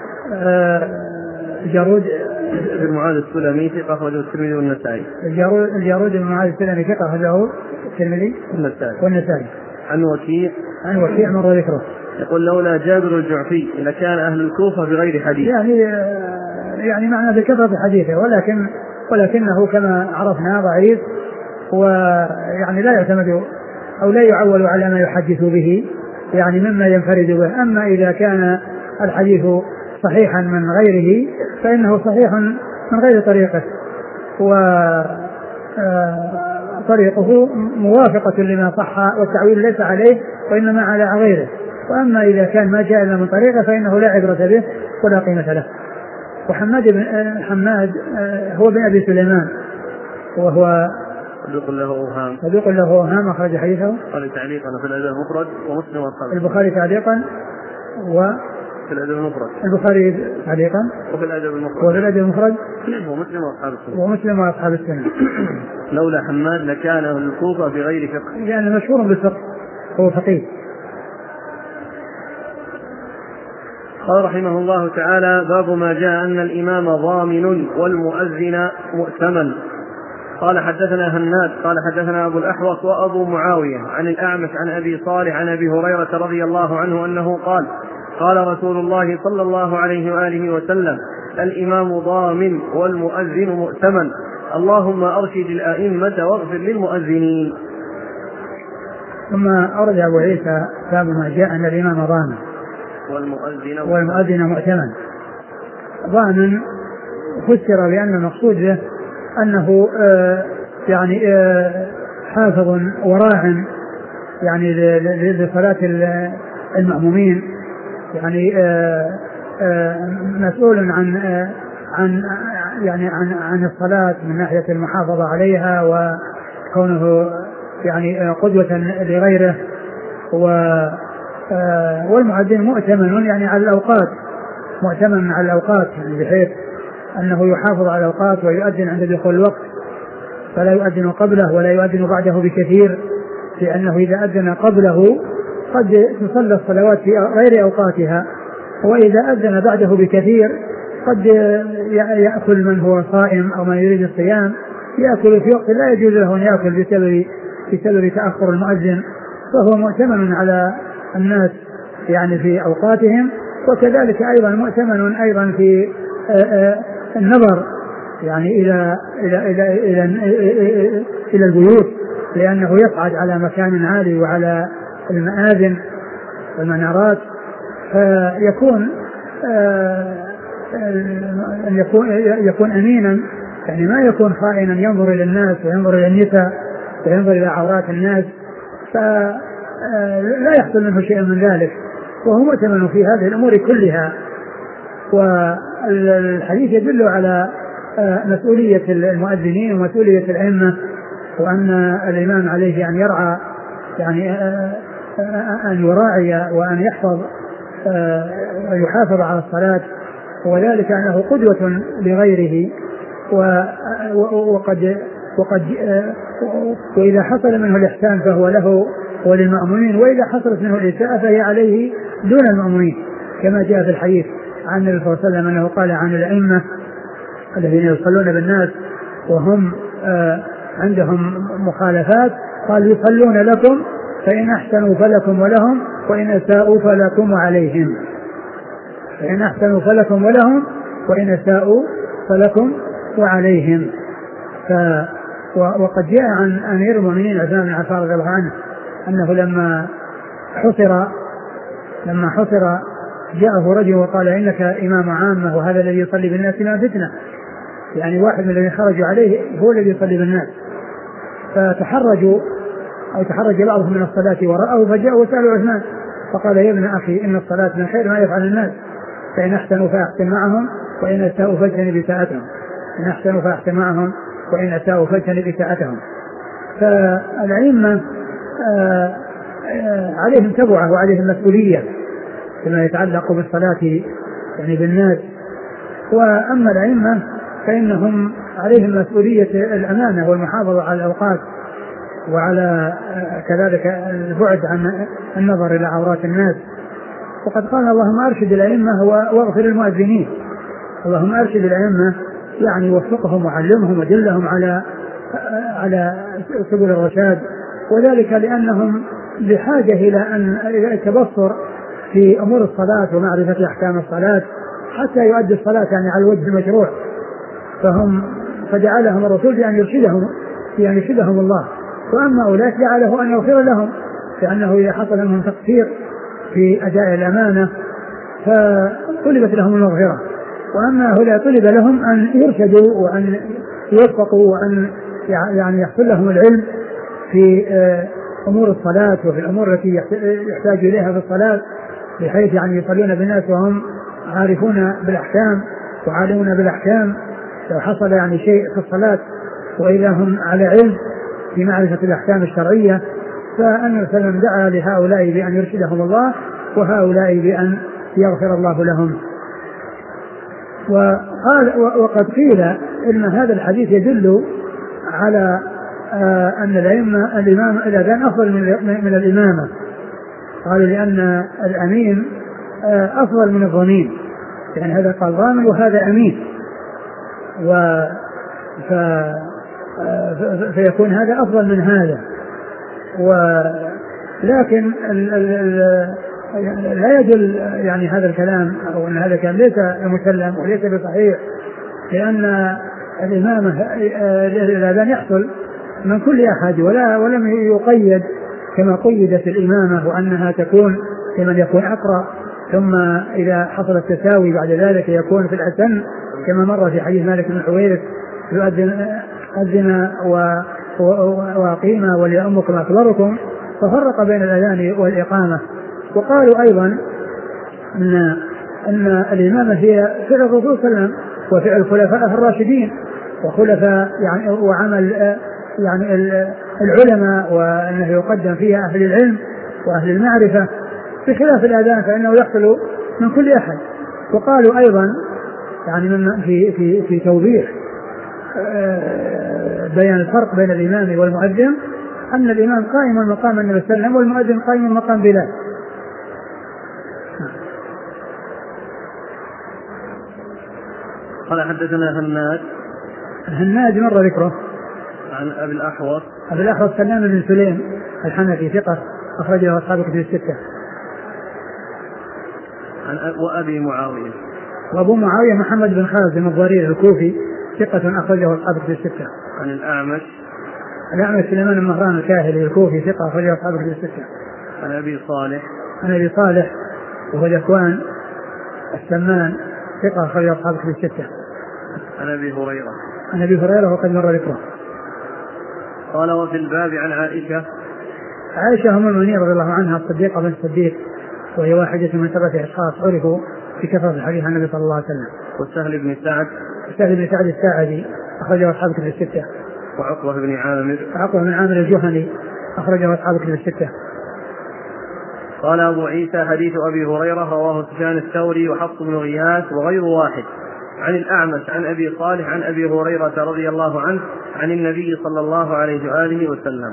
الجارود بن معاذ السلمي ثقة أخرجه الترمذي والنسائي. الجارود بن معاذ السلمي ثقة أخرجه الترمذي والنسائي. عن وكيع مر ذكره يقول لولا جابر الجعفي لكان أهل الكوفة بغير حديث، يعني معنى بكثرة حديثه، ولكنه كما عرفنا ضعيف، ويعني لا يعتمد أو لا يعول على ما يحدث به، يعني مما ينفرد به. أما إذا كان الحديث صحيحا من غيره فإنه صحيح من غير طريقه، وطريقه موافقة لما صح، والتعويل ليس عليه وإنما على غيره. وأما إذا كان ما جاء إلا من طريقه فإنه لا عبرة به ولا قيمة له. وحماد هو بن أبي سليمان، وهو صدوق له أوهام أخرج حديثه البخاري تعليقا في الأدب المفرد ومسلم وأصحاب البخاري تعليقا في الأدب المفرد البخاري تعليقا وفي الأدب المفرد ومسلم وأصحاب السنة. لولا حماد لكان أهل الكوفة بغير فقه، يعني مشهور بالفقه، هو فقيه. قال رحمه الله تعالى: باب ما جاء أن الإمام ضامن والمؤذن مؤتمن. قال حدثنا هناد قال حدثنا أبو الأحوص وأبو معاوية عن الأعمش عن أبي صالح عن أبي هريرة رضي الله عنه أنه قال قال رسول الله صلى الله عليه وآله وسلم الإمام ضامن والمؤذن مؤتمن اللهم أرشد الأئمة واغفر للمؤذنين. ثم أرد أبو عيسى باب ما جاء أن الإمام ضامن والمؤذن مؤتمن. ضامن فسر بأن المقصود به أنه يعني حافظ وراع يعني لصلاة المأمومين، يعني مسؤول عن الصلاة من ناحية المحافظة عليها وكونه يعني قدوة لغيره. والمؤذن مؤتمن يعني على الأوقات، مؤتمن على الأوقات يعني بحيث أنه يحافظ على الأوقات ويؤذن عند دخول الوقت، فلا يؤذن قبله ولا يؤذن بعده بكثير، لأنه إذا أذن قبله قد تصلى الصلوات في غير أوقاتها، وإذا أذن بعده بكثير قد يأكل من هو صائم أو من يريد الصيام يأكل في وقت لا يجوز له أن يأكل بسبب تأخر المؤذن، فهو مؤتمن على الناس يعني في أوقاتهم. وكذلك أيضا مؤتمن أيضا في النظر يعني إلى البيوت، لأنه يصعد على مكان عالي وعلى المآذن والمنارات، فيكون يكون أمينا، يعني ما يكون خائنا ينظر إلى الناس وينظر إلى النساء وينظر إلى عورات الناس، فلا يحصل منه شيء من ذلك، وهو مؤتمن في هذه الأمور كلها. والحديث يدل على مسؤولية المؤذنين ومسؤولية الأئمة، وأن الإمام عليه أن يرعى يعني أن يراعي وأن يحفظ ويحافظ على الصلاة، وذلك أنه قدوة لغيره. وإذا حصل منه الإحسان فهو له وللمأمومين، وإذا حصلت منه الإساءة فهي عليه دون المأمومين، كما جاء في الحديث عن النبي صلى الله عليه وسلم أنه قال عن الأئمة الذين يصلون بالناس وهم عندهم مخالفات، قال يصلون لكم فإن أحسنوا فلكم ولهم وإن أساءوا فلكم وعليهم، فإن أحسنوا فلكم ولهم وإن أساءوا فلكم وعليهم. وقد جاء عن أمير المؤمنين عثمان بن عفان رضي الله عنه أنه لما حصر جاءه رجل وقال إنك إمام عامة وهذا الذي يصلي بالناس لا فتنة، يعني واحد من الذين خرجوا عليه هو الذي يصلي بالناس، تحرج بعضهم من الصلاة ورأوا فجاءوا وسألوا عثمان فقال يا ابن أخي إن الصلاة من خير ما يفعل الناس، فإن أحسنوا فأحسن معهم وإن أساءوا فاجتنب إساءتهم، إن أحسنوا فأحسن معهم وإن أساءوا فاجتنب إساءتهم. فالأئمة عليهم تبعة وعليهم مسؤولية فيما يتعلق بالصلاة يعني بالناس. وأما الأئمة فإنهم عليهم مسؤولية الأمانة والمحافظة على الأوقات، وعلى كذلك البعد عن النظر إلى عورات الناس. وقد قال اللهم أرشد الأئمة واغفر المؤذنين، اللهم أرشد الأئمة يعني وفقهم وعلمهم ودلهم على سبل الرشاد، وذلك لأنهم بحاجة إلى التبصر في أمور الصلاة ومعرفة أحكام الصلاة حتى يؤدي الصلاة يعني على الوجه المشروع. فجعلهم الرسول بأن يرشدهم الله، وأما أولئك جعله أن يغفر لهم، لأنه إذا حصل منهم تقصير في أداء الأمانة فطلبت لهم المغفرة، وأما هؤلاء طلب لهم أن يرشدوا وأن يوفقوا وأن يعني يحصل لهم العلم في أمور الصلاة وفي الأمور التي يحتاج إليها في الصلاة، بحيث يعني يصلون بالناس وهم عارفون بالأحكام وعالمون بالأحكام. لو حصل يعني شيء في الصلاة وإذا هم على علم في معرفة الأحكام الشرعية، فأن وسلم دعا لهؤلاء بأن يرشدهم الله وهؤلاء بأن يغفر الله لهم. وقد قيل إن هذا الحديث يدل على أن الإمام الأذان أفضل من الإمامة، قال لأن الأمين أفضل من الضمين، يعني هذا قال ضامن وهذا أمين. فيكون هذا أفضل من هذا. ولكن لا يدل يعني هذا الكلام أو أن هذا الكلام ليس مسلم وليس بصحيح، لأن الإمامة الأذان يحصل من كل أحد ولم يقيد كما قيدت الإمامة وأنها تكون لمن يكون أقرأ، ثم إذا حصل التساوي بعد ذلك يكون في الأسن كما مر في حديث مالك بن حويرث يؤذن وأقيم وليؤمكم أكبركم، ففرق بين الأذان والإقامة. وقالوا أيضا أن الإمامة هي فعل الرسول صلى الله عليه وسلم وفعل الخلفاء الراشدين وخلفاء يعني وعمل يعني العلماء، وأنه يقدم فيها أهل العلم وأهل المعرفة، بخلاف الأذان فإنه يحصل من كل أحد. وقالوا أيضا يعني في توضيح بيان الفرق بين الإمام والمؤذن أن الإمام قائم مقام النبي صلى الله عليه وسلم والمؤذن قائم مقام بلال. قال حدثنا هناد مر ذكره عن أبي الأحوص سلام بن سليم الحنفي ثقة أخرجه أصحاب الكتب الستة. وأبو معاوية محمد بن خازم الضرير الكوفي ثقة أخرجه أصحاب الكتب الستة. عن الأعمش سليمان بن مهران الكاهلي الكوفي ثقة أخرجه أصحاب الكتب الستة. عن أبي صالح وهو ذكوان السمان ثقة أخرجه أصحاب الكتب الستة. عن أبي هريرة وقد مر ذكره. قال وفي الباب عن عائشة أم المؤمنين رضي الله عنها الصديقة بنت الصديق، وهي واحدة من 7 أشخاص عرفوا بكثرة الحديث عن النبي صلى الله عليه وسلم. وسهل بن سعد الساعدي أخرجه أصحاب الكتب الستة. وعقبة بن عامر الجهني أخرجه أصحاب الكتب الستة. قال أبو عيسى حديث أبي هريرة رواه سفيان الثوري وحفص بن غياث وغير واحد عن الأعمش عن أبي صالح عن أبي هريرة رضي الله عنه عن النبي صلى الله عليه وآله وسلم.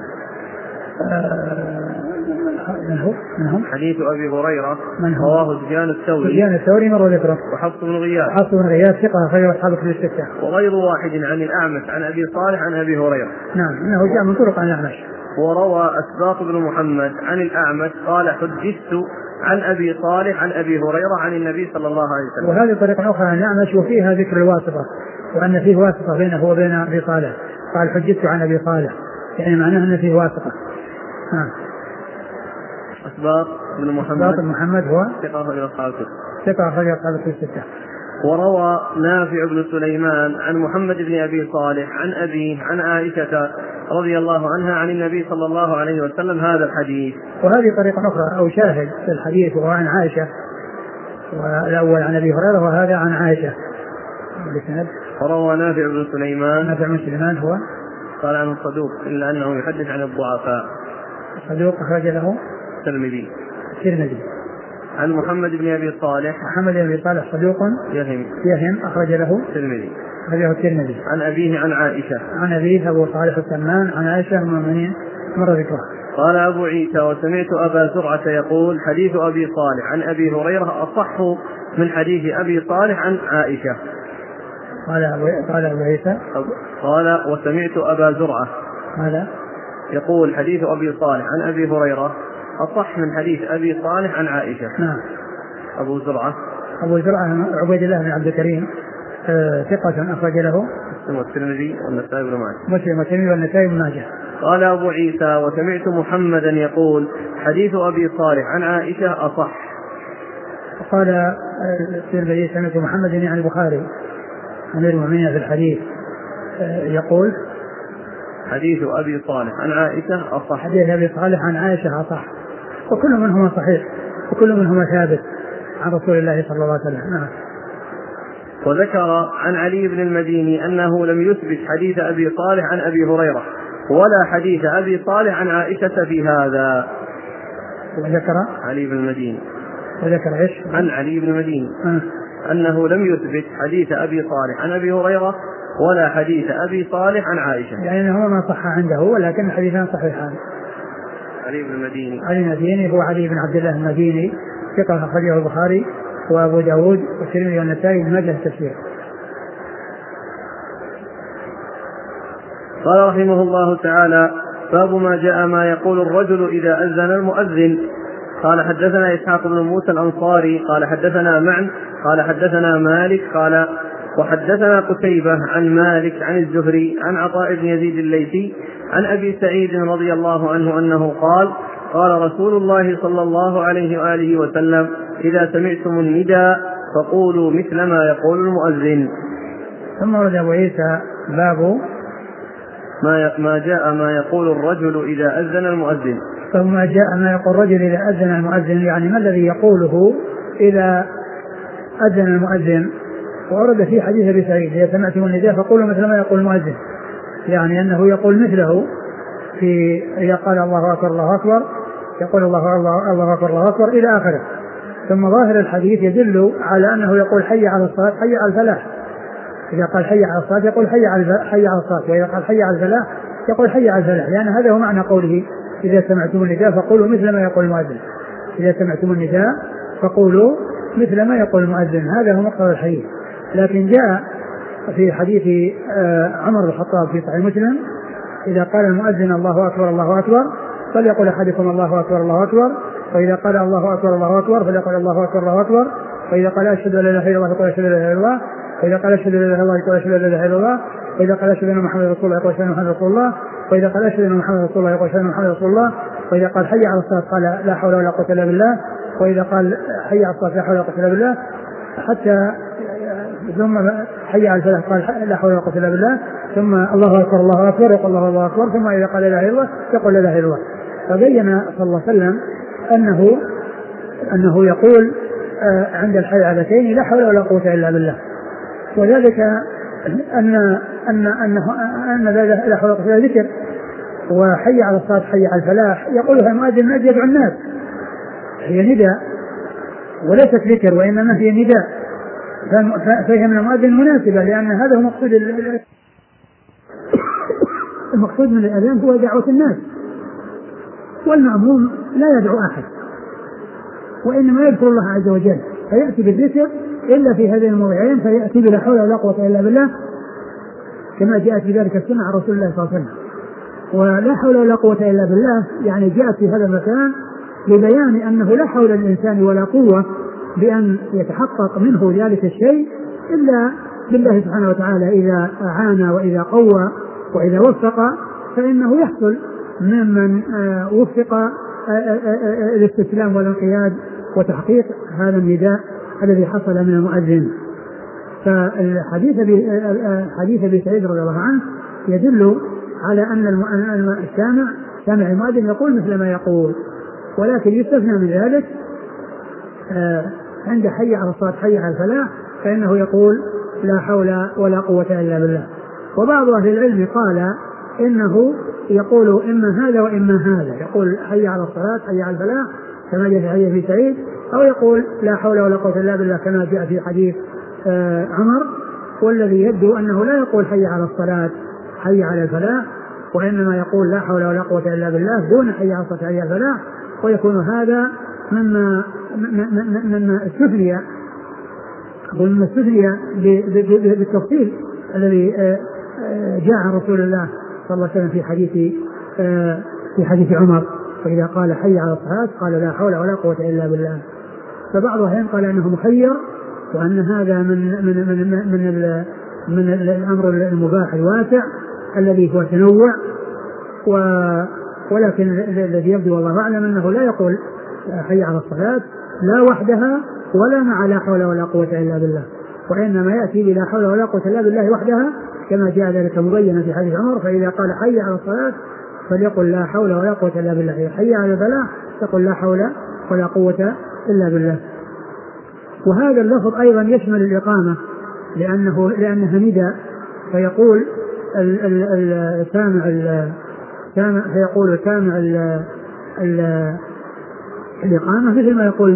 من هم؟ حديث أبي هريرة رواه سفيان الثوري مر ذكره. وحفص بن غياث ثقة أخرجه أصحاب الكتب الستة. وغير واحد عن الأعمش عن أبي صالح عن أبي هريرة. نعم إنه جاء من طرق عن الأعمش. وروى أسباط بن محمد عن الأعمش قال حدثت عن أبي صالح عن أبي هريرة عن النبي صلى الله عليه وسلم. وهذه طريقة أخرى عن الأعمش وفيها ذكر الواسطة وأن فيه واسطة بينه وبين أبي صالح، قال حدثت عن أبي صالح يعني معناه أن فيه واسطة. أسباط بن محمد هو ثقة أخرج أصحاب الستة. وروى نافع بن سليمان عن محمد بن أبي صالح عن أبيه عن عائشة رضي الله عنها عن النبي صلى الله عليه وسلم هذا الحديث. وهذه طريقة أخرى أو شاهد في الحديث وهو عن عائشة، والأول عن أبي هريرة وهذا عن عائشة. وروى نافع بن سليمان هو قال عنه صدوق إلا أنه يحدث عن الضعفاء. صدوق أخرج له الترمذي. عن محمد بن أبي صالح صدوق يهم أخرج له الترمذي. عن أبيه عن عائشة عن أبيه أبو صالح السمان عن عائشة أم المؤمنين مر ذكرها. قال أبو عيسى وسمعت أبا زرعة يقول حديث أبي صالح عن أبي هريرة أصح من حديث أبي صالح عن عائشة. قال أبو عيسى قال وسمعت أبا زرعة هذا يقول حديث أبي صالح عن أبي هريرة أصح من حديث أبي صالح عن عائشة. نعم. أبو زرعة عبيد الله بن عبد الكريم ثقة أخرج له الترمذي والنسائي بن ماجه. مسلم والترمذي والنسائي بن ماجه. قال أبو عيسى وسمعت محمدا يقول حديث أبي صالح عن عائشة أصح. قال الترمذي سمعت محمد يعني البخاري أمير المؤمنين في الحديث يقول حديث أبي صالح عن عائشة أصح. حديث أبي صالح عن عائشة أصح، وكل منهما صحيح وكل منهما ثابت عن رسول الله صلى الله عليه وسلم. نعم. وذكر عن علي بن المديني أنه لم يثبت حديث أبي صالح عن أبي هريرة ولا حديث أبي صالح عن عائشة في هذا. وذكر علي بن المديني إيش؟ عن علي بن المديني أنه لم يثبت حديث أبي صالح عن أبي هريرة ولا حديث أبي صالح عن عائشة، يعني هو ما صح عنده ولكن الحديثان صحيحان. علي بن المديني هو علي بن عبد الله المديني ثقة أخرجه البخاري وأبو داود والترمذي والنسائي بن ماجه التفسير. قال رحمه الله تعالى: باب ما جاء ما يقول الرجل إذا أذن المؤذن. قال حدثنا إسحاق بن موسى الأنصاري قال حدثنا معن قال حدثنا مالك قال وحدثنا قتيبة عن مالك عن الزهري عن عطاء بن يزيد الليثي عن أبي سعيد رضي الله عنه أنه قال: قال رسول الله صلى الله عليه وآله وسلم: إذا سمعتم النداء فقولوا مثل ما يقول المؤذن. ثم ورد أبو عيسى باب ما جاء ما يقول الرجل إذا أذن المؤذن. ثم جاء ما يقول الرجل إذا أذن المؤذن، يعني ما الذي يقوله إذا أذن المؤذن. وورد في حديث أبي سعيد: إذا سمعتم النداء فقولوا مثل ما يقول المؤذن، يعني أنه يقول مثله في إذا قال الله أكبر الله أكبر يقول الله أكبر الله أكبر إلى آخره. ثم ظاهر الحديث يدل على أنه يقول حي على الصلاة حي على الفلاح. إذا قال حي على الصلاة يقول حي على الصلاة، وإذا قال حي على الفلاح يقول حي على الفلاح، لأن هذا هو معنى قوله: إذا سمعتم النداء فقولوا مثل ما يقول المؤذن. إذا سمعتم النداء فقولوا مثل ما يقول المؤذن، هذا هو مقتضى الحديث. لكن جاء في حديث عمر بن الخطاب في صحيح مسلم: إذا قال المؤذن الله أكبر الله أكبر فليقل أحدكم الله أكبر الله أكبر، وإذا قال الله أكبر الله أكبر فليقل الله أكبر الله أكبر، وإذا قال أشهد أن لا إله إلا الله فقل أشهد أن لا إله إلا الله، وإذا قال أشهد أن لا إله إلا الله فقل أشهد أن لا إله إلا الله، وإذا قال أشهد أن محمدا رسول الله فقل أشهد أن محمدا رسول الله، وإذا قال أشهد أن محمدا رسول الله فقل أشهد أن محمدا رسول الله، وإذا قال حي على الصلاة قال لا حول ولا قوة إلا بالله، وإذا قال حي على الصلاة لا حول ولا قوة إلا بالله، حتى ثم حي على الفلاح قال لا حول ولا قوة إلا بالله، ثم الله أكبر الله أكبر يقول الله أكبر، ثم إذا قال لا إله إلا الله يقول لا إله إلا الله. فبين صلى الله عليه وسلم أنه يقول عند الحيعلتين لا حول ولا قوة إلا بالله، وذلك أن لا حول ولا قوة إلا ذكر، وحي على الصلاة حي على الفلاح يقولها المؤذن من أجل يدعو الناس، هي نداء وليست ذكر وإنما هي نداء، فهي من المؤذن مناسبة، لأن هذا هو المقصود من الأذان هو دعوة الناس، والمأموم لا يدعو أحد وإنما يذكر الله عز وجل، فيأتي بالذكر إلا في هذين الموضعين، فيأتي بلا حول ولا قوة إلا بالله كما جاءت في ذلك السنة عن رسول الله صلى الله عليه وسلم. ولا حول ولا قوة إلا بالله يعني جاءت في هذا المكان لبيان أنه لا حول للإنسان ولا قوة بأن يتحقق منه ذلك الشيء إلا بالله سبحانه وتعالى. إذا أعان وإذا قوى وإذا وفق فإنه يحصل ممن وفق الاستسلام والانقياد وتحقيق هذا النداء الذي حصل من المؤذن. فالحديث أبي سعيد رضي الله عنه يدل على أن سامع المؤذن يقول مثل ما يقول، ولكن يستثنى من ذلك عند حي على الصلاة حي على الفلاح فإنه يقول لا حول ولا قوة إلا بالله. وبعض أهل العلم قال إنه يقول إما هذا وإما هذا، يقول حي على الصلاة حي على الفلاح كما جاء في حديث أبي سعيد، أو يقول لا حول ولا قوة إلا بالله كما جاء في حديث عمر. والذي يبدو أنه لا يقول حي على الصلاة حي على الفلاح، وإنما يقول لا حول ولا قوة إلا بالله دون حي على الصلاة حي على الفلاح، ويكون هذا مما استثني بالتفصيل الذي جاء عن رسول الله صلى الله عليه وسلم في حديث عمر، فإذا قال حي على الصلاة قال لا حول ولا قوة إلا بالله. فبعض أهل قال أنه مخير، وأن هذا من الأمر المباح الواسع الذي هو تنوع، ولكن الذي يبدو والله أعلم أنه لا يقول حي على الصلاة لا وحدها ولا مع لا حول ولا قوة إلا بالله، وإنما يأتي بلا حول ولا قوة إلا بالله وحدها كما جاء ذلك مبينا في حديث عمر. فإذا قال حي على الصلاة فليقل لا حول ولا قوة إلا بالله، حي على الفلاح تقول لا حول ولا قوة إلا بالله. وهذا اللفظ أيضا يشمل الإقامة لأنها نداء، فيقول سامع الإقامة مثل ما يقول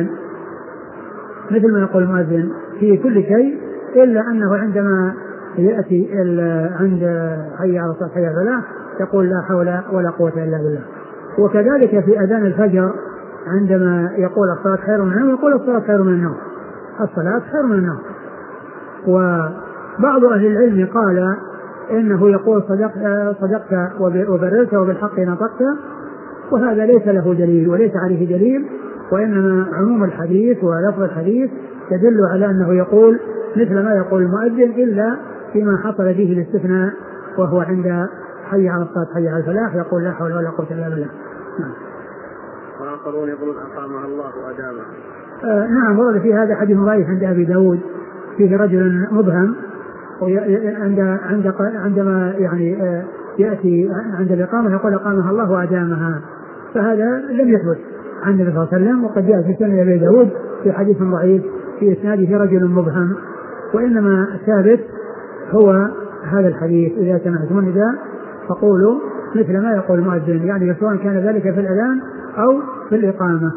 المؤذن في كل شيء، إلا أنه عندما يأتي عند حي على الصلاة حي على الفلاح يقول لا حول ولا قوة إلا بالله. وكذلك في أذان الفجر عندما يقول الصلاة خير من النوم يقول الصلاة خير من النوم، الصلاة خير من النوم. وبعض أهل العلم قال إنه يقول صدقت وبررت وبالحق نطقت، وهذا ليس له دليل وليس عليه دليل، وإنما عموم الحديث ولفظ الحديث يدل على أنه يقول مثل ما يقول المؤذن إلا فيما حصل فيه الاستثناء، وهو عند حي على الصلاة حي على الفلاح يقول لا حول ولا قوة إلا بالله. وآخرون يقولون أقامها الله وأدامها. نعم، ورد في هذا حديث ضعيف عند أبي داود فيه رجل مبهم، عندما يعني يأتي عند الإقامة يقول أقامها الله وأدامها، فهذا لم يثبت عن النبي صلى الله عليه وسلم، وقد جاء في سنن أبي داود في حديث ضعيف في إسناده رجل مبهم، وإنما الثابت هو هذا الحديث: إذا سمعتم النداء فقولوا مثل ما يقول المؤذن، يعني سواء كان ذلك في الأذان أو في الإقامة.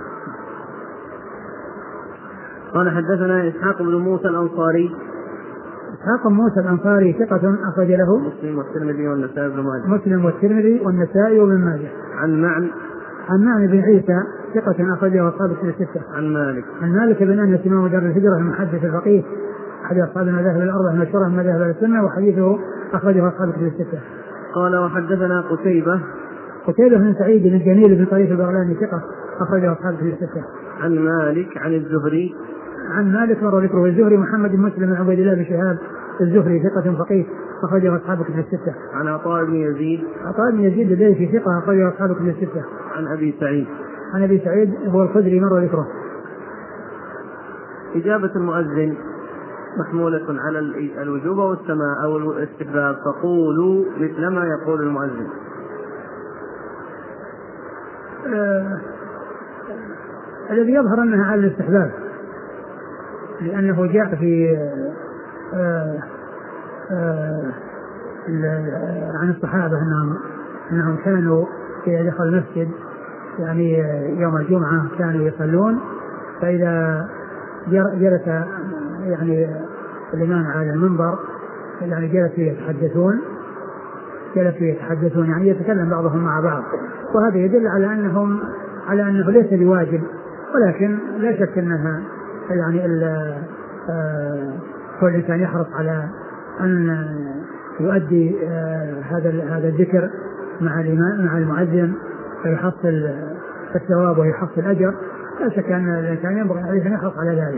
قال حدثنا إسحاق بن موسى الأنصاري. إسحاق بن موسى الأنصاري ثقة أخرج له مسلم والترمذي والنسائي بن ماجه. مسلم والترمذي والنسائي وابن ماجه. عن معن بن عيسى ثقة أخرجه أصحاب الستة. عن مالك بن أنس إمام دار الهجرة المحدث الفقيه أحد أصحاب المذاهب الأربعة المشهورة من مذاهب السنة، وحديثه أخرجه أصحاب الستة. قال وحدثنا قتيبة بن سعيد بن الجميل بن طريف البغلاني ثقة أخرجه أصحاب الستة. عن مالك عن الزهري. عن مالك مر ذكره الزهري محمد بن مسلم بن عبيد الله بن شهاب الزهري ثقة فقيه أخرجه أصحاب الستة. عن عطاء بن يزيد الليثي ثقة أخرجه أصحاب الستة. عن أبي سعيد هو الخدري مر ذكره. إجابة المؤذن محمولة على الوجوب والسماع أو الاستحباب، فقولوا مثل ما يقول المؤذن. الذي يظهر أنها على الاستحباب، لأنه جاء في عن الصحابة أنهم كانوا إذا دخلوا المسجد يعني يوم الجمعة كانوا يصلون، فإذا جلس يعني الإمام على المنبر يعني جلسوا يتحدثون يعني يتكلم بعضهم مع بعض، وهذا يدل على أنه ليس بواجب، ولكن لا شك أنها يعني كل إنسان يحرص على أن يؤدي هذا الذكر مع المؤذن فيحصل الثواب ويحصل الأجر، لا شك أن الإنسان ينبغي عليه أن يحرص على ذلك.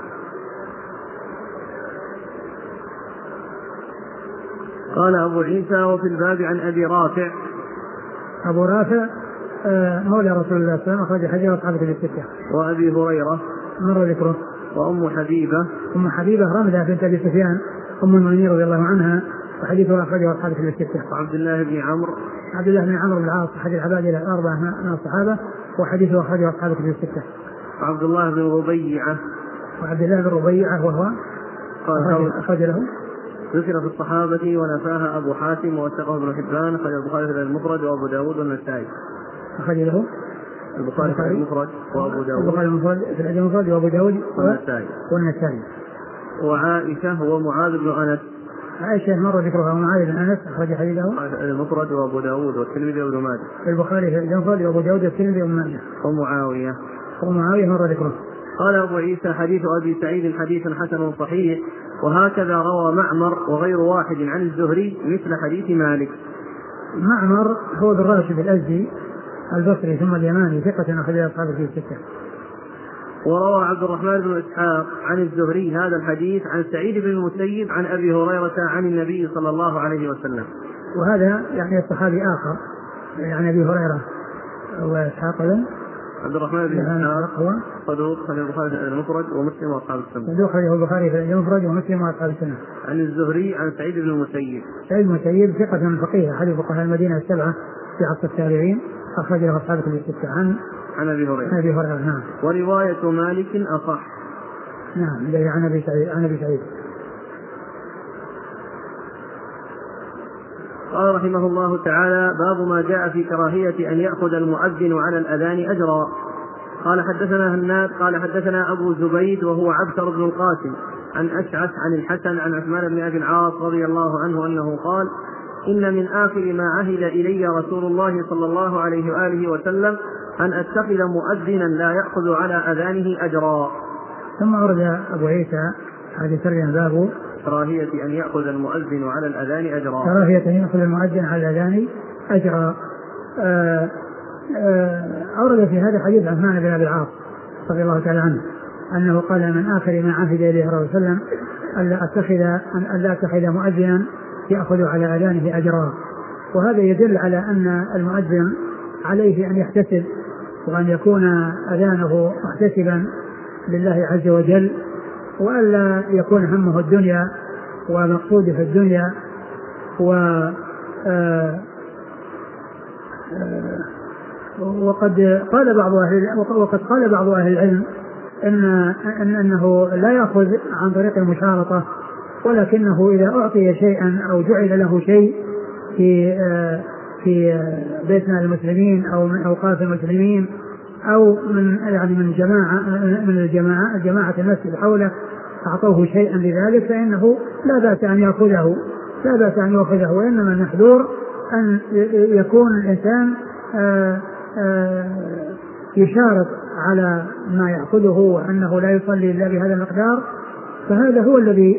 قال أبو عيسى وفي الباب عن أبي رافع. أبو رافع مولى رسول الله صلى الله عليه وسلم أخرج حديث أصحاب الستة. وأبي هريرة مر ذكره. وأم حبيبة رملة بنت أبي سفيان أم المؤمنين رضي الله عنها وحديثها أخرجه أصحاب الستة. وعبد الله بن عمرو بن العاص أحد العباد الأربعة من الصحابة وحديثه أخرجه أصحاب الستة. وعبد الله بن ربيعة وهو أخرج له. ذكر في الصحابة ونفاها أبو حاتم ووثقه ابن حبان، أخرج البخاري في المفرد وأبو داود والنسائي. أخرج له البخاري في المفرد وأبو داود. في المفرد وأبو داود والنسائي. وعائشة ومعاذ بن أنس. عائشة مر ذكرها ومعاذ بن أنس أخرج حديثه المفرد وأبو داود والترمذي وابن ماجه. البخاري في المفرد وأبو داود والترمذي وابن ماجه. ومعاوية مر ذكره. قال أبو عيسى حديث أبي سعيد حديث حسن صحيح، وهكذا روى معمر وغير واحد عن الزهري مثل حديث مالك. معمر هو بن راشد الأزدي البصري ثم اليماني ثقة أخرج أصحاب الستة. وروى عبد الرحمن بن إسحاق عن الزهري هذا الحديث عن سعيد بن المسيب عن أبي هريرة عن النبي صلى الله عليه وسلم. وهذا يعني الصحابي آخر يعني أبي هريرة وإسحاق عبد الرحمن بن إسحاق صدوق خرج البخاري في المفرد ومسلم وأصحاب السنة. صدوق خرج البخاري في المفرد ومسلم وأصحاب السنة. عن الزهري عن سعيد بن المسيب. سعيد بن المسيب ثقة فقيه أحد فقهاء المدينة السبعة في عصر التابعين أخرج له أصحاب الستة. عن أبي هريرة. نعم. ورواية مالك أصح. نعم عن أبي سعيد. قال رحمه الله تعالى: باب ما جاء في كراهية أن يأخذ المؤذن على الأذان أجرا. قال حدثنا هناد قال حدثنا أبو زبيد وهو عبثر بن القاسم عن أشعث عن الحسن عن عثمان بن أبي العاص رضي الله عنه أنه قال: إن من آخر ما عهد إلي رسول الله صلى الله عليه وآله وسلم أن أتخذ مؤذنا لا يأخذ على أذانه أجرا. ثم ورد أبو عيسى هذه ترجمة باب كراهية أن يأخذ المؤذن على الأذان أجرا. كراهية أن يأخذ المؤذن على الأذان أجرا. أورد في هذا حديث عثمان بن أبي العاص رضي الله تعالى عنه أنه قال من آخر ما عهد إليه الرسول صلى الله عليه وسلم ألا أتخذ مؤذنا يأخذ على أذانه أجرا. وهذا يدل على أن المؤذن عليه أن يحتسب وأن يكون أذانه محتسبا لله عز وجل، وألا يكون همه الدنيا ومقصوده في الدنيا. وقد قال بعض أهل العلم أنه لا يأخذ عن طريق المشارطة، ولكنه إذا أعطي شيئا أو جعل له شيء في بيتنا المسلمين أو من أوقاف المسلمين أو من جماعة المسجد حوله أعطوه شيئا لذلك فإنه لا بأس أن يأخذه، وإنما المحذور أن يكون الإنسان يشارط على ما يأخذه وأنه لا يصلي إلا بهذا المقدار، فهذا هو الذي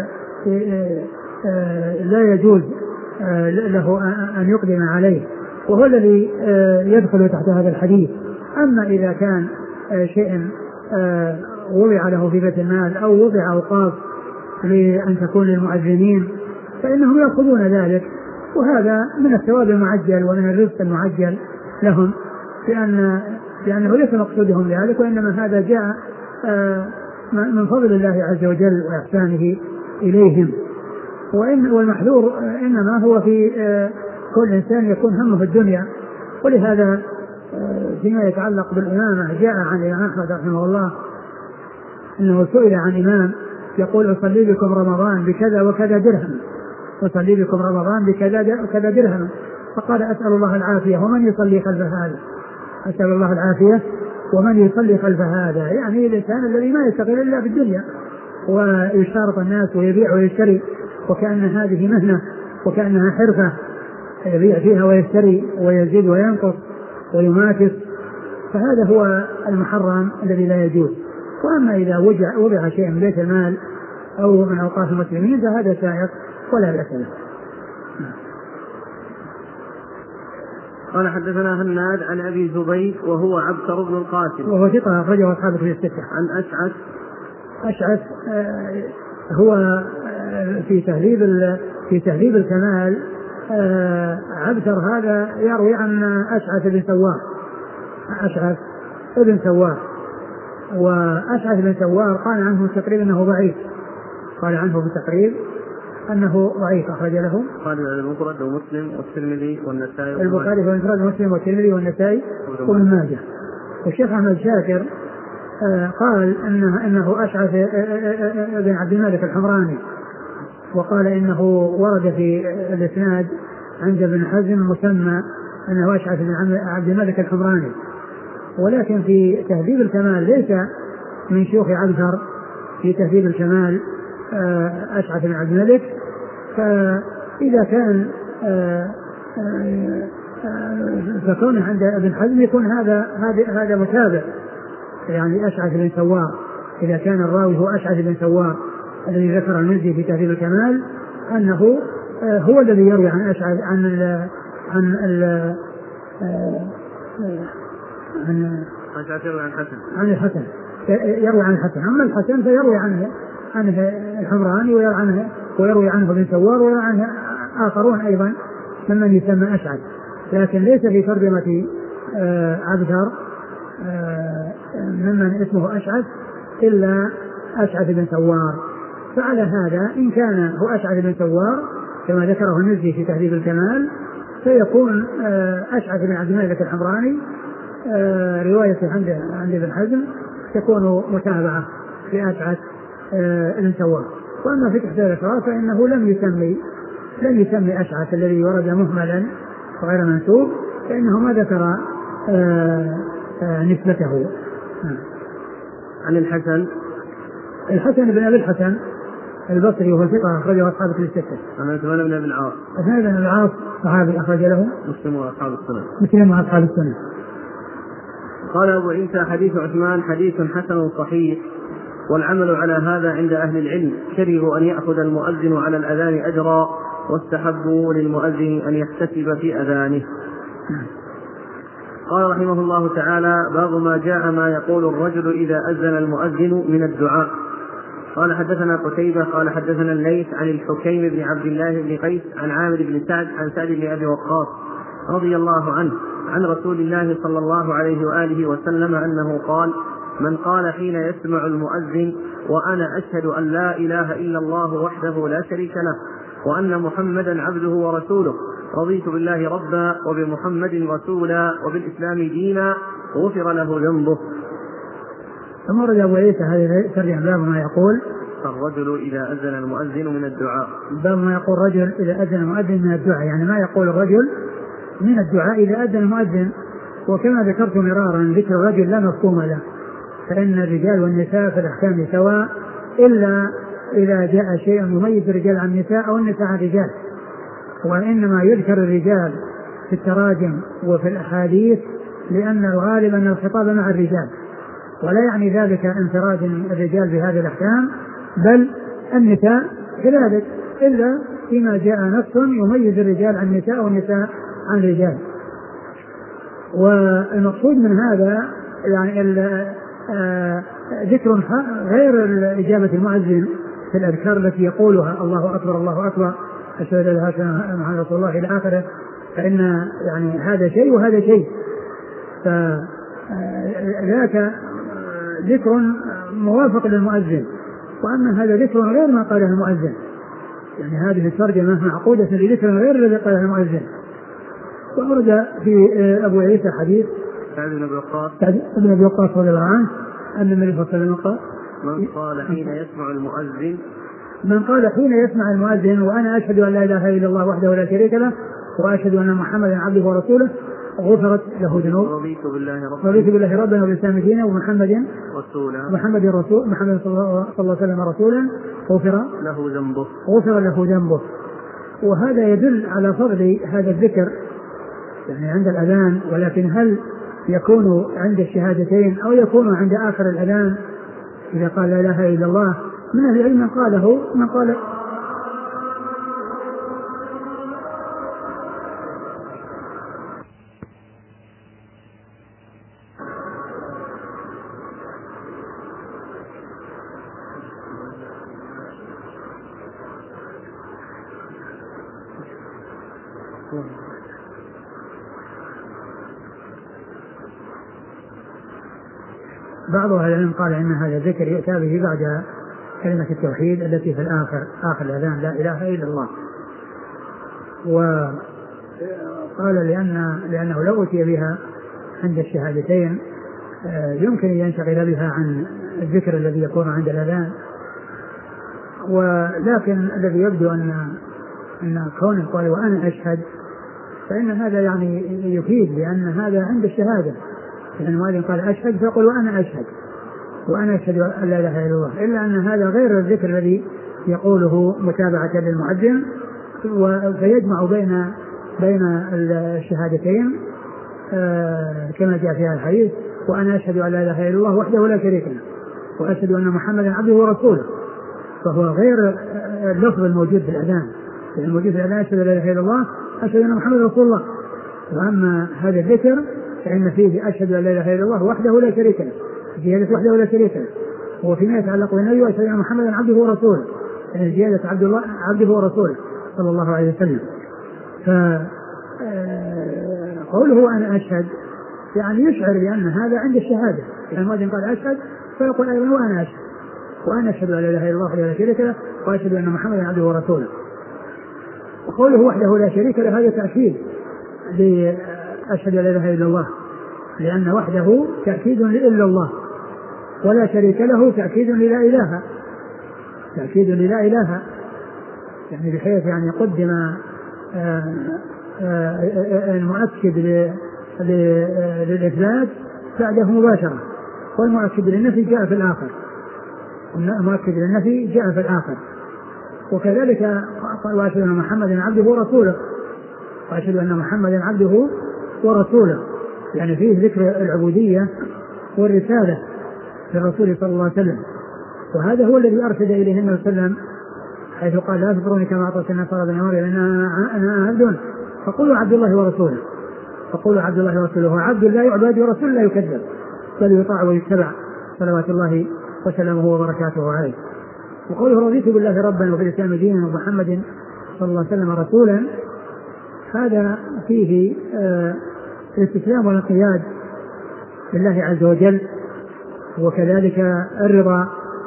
لا يجوز له أن يقدم عليه، وهو الذي يدخل تحت هذا الحديث. أما إذا كان شيء وضع له في بيت المال أو وضع أوقاف لأن تكون للمؤذنين فإنهم يأخذون ذلك، وهذا من الثواب المعجل ومن الرزق المعجل لهم، لأنه ليس مقصودهم ذلك، وإنما هذا جاء من فضل الله عز وجل وإحسانه إليهم. والمحذور إنما هو في كل إنسان يكون همه في الدنيا. ولهذا فيما يتعلق بالإمامة جاء عن الإمام أحمد رحمه الله أنه سئل عن إمام يقول أصلي بكم رمضان بكذا وكذا درهم، أصلي بكم رمضان بكذا وكذا درهم، فقال أسأل الله العافية ومن يصلي خلف هذا، أسأل الله العافية ومن يصلي خلف هذا، يعني الإنسان الذي ما يشتغل إلا بالدنيا ويشارط الناس ويبيع ويشتري، وكأن هذه مهنة وكأنها حرفة يبيع فيها ويشتري ويزيد وينقص ويماكس، فهذا هو المحرم الذي لا يجوز. وأما إذا وضع شيء من بيت المال أو من أوقاف المسلمين فهذا سائق ولا بأس له. قال حدثنا هناد عن أبي زبيد وهو عبثر بن القاسم وهو ثقة أخرجه أصحابه في الستة. عن أشعث هو في تهذيب الكمال. عبثر هذا يروي عن أشعث بن سوار، وأشعث بن سوار قال عنه التقريب أنه ضعيف، أنه ضعيف. أخرج له المفرد ومسلم والترمذي والنسائي، البخاري والمفرد ومسلم والترمذي والنسائي وابن ماجه. والشيخ أحمد شاكر قال إنه أشعث بن عبد الملك الحمراني، وقال إنه ورد في الإسناد عند ابن حزم مسمى أنه أشعث بن عبد الملك الحمراني، ولكن في تهذيب الكمال ليس من شيوخ عبثر في تهذيب الكمال أشعث بن عبد الملك. فإذا كان فكونه عند ابن حزم يكون هذا متابع، يعني أشعث بن سوار، إذا كان الراوي هو أشعث بن سوار الذي ذكر المزي في تهذيب الكمال أنه هو الذي يروي عن أشعث عن الحسن، يروي عن الحسن. أما الحسن فيروي عنه الحمراني ويروي عنه ابن سوار ويروي عنه آخرون أيضا ممن يسمى أشعث، لكن ليس في ترجمة عبثر ممن اسمه أشعث إلا أشعث بن سوار. فعلى هذا إن كان هو أشعث بن سوار كما ذكره المزي في تهذيب الكمال فيكون أشعث بن عبد الملك الحمراني رواية عند ابن حزم تكون متابعة لأشعث بن سوار. وأما في تحديد الأشراف فإنه لم يسمي أشعث الذي ورد مهملا وغير منسوب، فإنه ما ذكر نسبته. عن الحسن بن أبي الحسن البصري وهو ثقة أخرجه أصحاب كتب الستة. عن عثمان بن أبي العاص صحابي أخرج له مسلم وأصحاب السنة. قال أبو عيسى حديث عثمان حديث حسن صحيح والعمل على هذا عند أهل العلم. كرهوا أن يأخذ المؤذن على الأذان أجرا، واستحبوا للمؤذن أن يحتسب في أذانه. قال رحمه الله تعالى: باب ما جاء ما يقول الرجل إذا أذن المؤذن من الدعاء. قال حدثنا قتيبة قال حدثنا الليث عن الحكيم بن عبد الله بن قيس عن عامر بن سعد عن سعد بن أبي وقاص رضي الله عنه عن رسول الله صلى الله عليه وآله وسلم أنه قال: من قال حين يسمع المؤذن: وأنا أشهد أن لا إله إلا الله وحده لا شريك له وأن محمدا عبده ورسوله، رضيت بالله ربا وبمحمد رسولا وبالإسلام دينا، غفر له ذنبه. ثم رجع أبو عيسى هذه ترجع باب ما يقول الرجل إذا أذن المؤذن من الدعاء. باب ما يقول الرجل إذا أذن المؤذن من الدعاء، يعني ما يقول الرجل من الدعاء إذا أذن المؤذن. وكما ذكرت مرارا ذكر الرجل لا مفهوم له، فإن الرجال والنساء في الأحكام سواء، إلا إذا جاء شيء يميز الرجال عن النساء أو النساء عن الرجال. وإنما يذكر الرجال في التراجم وفي الأحاديث لأن الغالب أن الخطاب مع الرجال، ولا يعني ذلك انفراد الرجال بهذه الأحكام، بل النساء كذلك، إلا فيما جاء نص يميز الرجال عن النساء والنساء عن الرجال. والمقصود من هذا يعني ذكر غير إجابة المؤذن في الأذكار التي يقولها: الله أكبر الله أكبر أشهد أن لا إله إلا الله محمد رسول الله إلى آخره، فإن يعني هذا شيء وهذا شيء، فذاك ذكر موافق للمؤذن، وأما هذا ذكر غير ما قاله المؤذن. يعني هذه الترجمة معقودة لذكر غير الذي قاله المؤذن. وورد في أبو عيسى حديث سعد بن أبي وقاص رضي الله عنه أن النبي صلى الله عليه وسلم قال: من قال حين يسمع المؤذن وأنا أشهد أن لا إله إلا الله وحده لا شريك له وأشهد أن محمدا عبده ورسوله، غفرت له ذنوب. رضيت بالله ربا وبالإسلام دينا ومحمد رسولا محمد صلى الله عليه وسلم رسولا، غفر له ذنبه. وهذا يدل على فضل هذا الذكر يعني عند الأذان. ولكن هل يكون عند الشهادتين أو يكون عند آخر الأذان إذا قال لا إله إلا الله؟ من أهل العلم من قال بعض أهل العلم قال إن هذا الذكر يؤتى به بعد كلمة التوحيد التي في آخر الأذان: لا إله إلا الله. وقال لأنه لو أتي بها عند الشهادتين يمكن أن ينشغل بها عن الذكر الذي يكون عند الأذان. ولكن الذي يبدو أن كونه قال وأنا أشهد، فإن هذا يعني يفيد لأن هذا عند الشهادة. لأن المؤذن قال أشهد فيقول وأنا أشهد أن لا إله إلا الله، إلا أن هذا غير الذكر الذي يقوله متابعة للمؤذن، فيجمع بين الشهادتين كما جاء في هذا الحديث: وأنا أشهد أن لا إله إلا الله وحده لا شريك له وأشهد أن محمدا عبده ورسوله. فهو غير اللفظ الموجود في الأذان. الموجود في الأذان: أشهد أن لا إله إلا الله أشهد أن محمدا رسول الله. وأما هذا الذكر فإن فيه أشهد أن لا إله إلا الله وحده لا شريك له، زيادة وحده لا شريك له. وفيما يتعلق بالنبي: أشهد أن محمدا عبده ورسوله، يعني زيادة عبده ورسوله صلى الله عليه وسلم. فقوله أنا أشهد يعني يشعر بأن هذا عند الشهادة. يعني المؤذن قال أشهد فيقول أيضا وأنا أشهد أن لا إله إلا الله وحده لا شريك له وأشهد أن محمدا عبده ورسوله. وقوله وحده لا شريك له هذا تأكيد لأشهد أن لا إله إلا الله، لأن وحده تأكيد لإلا الله، ولا شريك له تأكيد للا إله، يعني بحيث يعني قدم المؤكد للإثبات بعده مباشرة، والمؤكد للنفي جاء في الآخر. وكذلك وأشهد أن محمدا عبده ورسوله، يعني فيه ذكر العبودية والرسالة للرسول صلى الله عليه وسلم. وهذا هو الذي أرشد إليه النبي صلى الله عليه وسلم حيث قال لا تطروني كما أطرت النصارى بن مريم أنا عبد فقولوا عبد الله ورسوله. فقولوا عبد الله ورسوله، عبد لا يعبد ورسول لا يكذب بل يطاع ويتبع صلوات الله وسلامه وبركاته عليه. وقوله رضيت بالله ربا وبالإسلام دينا ومحمد صلى الله عليه وسلم رسولا، هذا فيه الاستسلام والانقياد لله عز وجل، وكذلك الرضا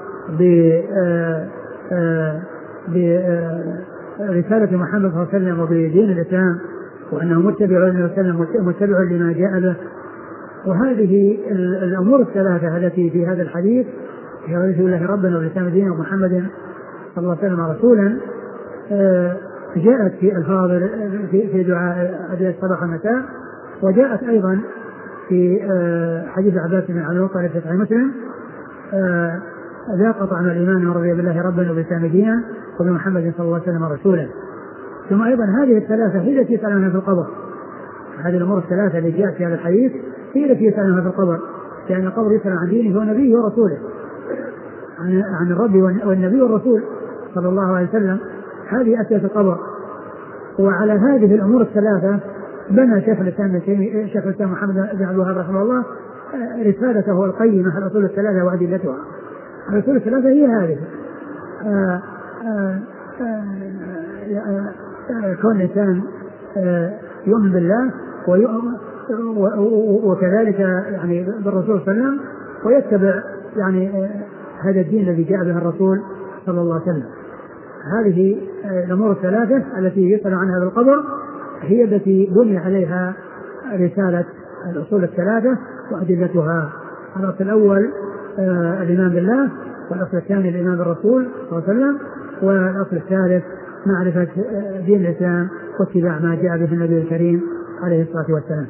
برسالة محمد صلى الله عليه وسلم وبدين الإسلام، وأنه متبع لما جاء به. وهذه الأمور الثلاثة التي في هذا الحديث هي رضيت بالله ربا وبالإسلام دينا ومحمد صلى الله عليه وسلم رسولا، جاءت في الفاظ في دعاء أدعية الصباح والمساء، وجاءت أيضا في حديث عباس بن عبد المطلب في صحيح مسلم ذاق طعم الإيمان من رضي بالله ربا وبالإسلام دينا وبمحمد صلى الله عليه وسلم رسولا. ثم أيضا هذه الثلاثة هي التي يسأل عنها في القبر. هذه الأمور الثلاثة التي جاءت في هذا الحديث هي التي يسأل عنها في القبر، لأن القبر يسأل عن دينه ونبيه ورسوله، عن الرب والنبي والرسول صلى الله عليه وسلم. هذه أسئلة القبر. وعلى هذه الأمور الثلاثة بنى شيخ الإسلام محمد بن عبد الوهاب رحمه الله رسالته القيمة الأصول الثلاثة وأدلتها. الأصول الثلاثة هي هذه: كون الإنسان يؤمن بالله وكذلك يعني بالرسول صلى الله عليه وسلم، ويتبع يعني هذا الدين الذي جاء به الرسول صلى الله عليه وسلم. هذه الأمور الثلاثة التي يسأل عنها بالقبر هي التي بني عليها رسالة الأصول الثلاثة وأدلتها. الأصل الأول الإيمان بالله، والأصل الثاني الإيمان بالرسول صلى الله عليه وسلم، والأصل الثالث معرفة دين الإسلام واتباع ما جاء به النبي الكريم عليه الصلاة والسلام.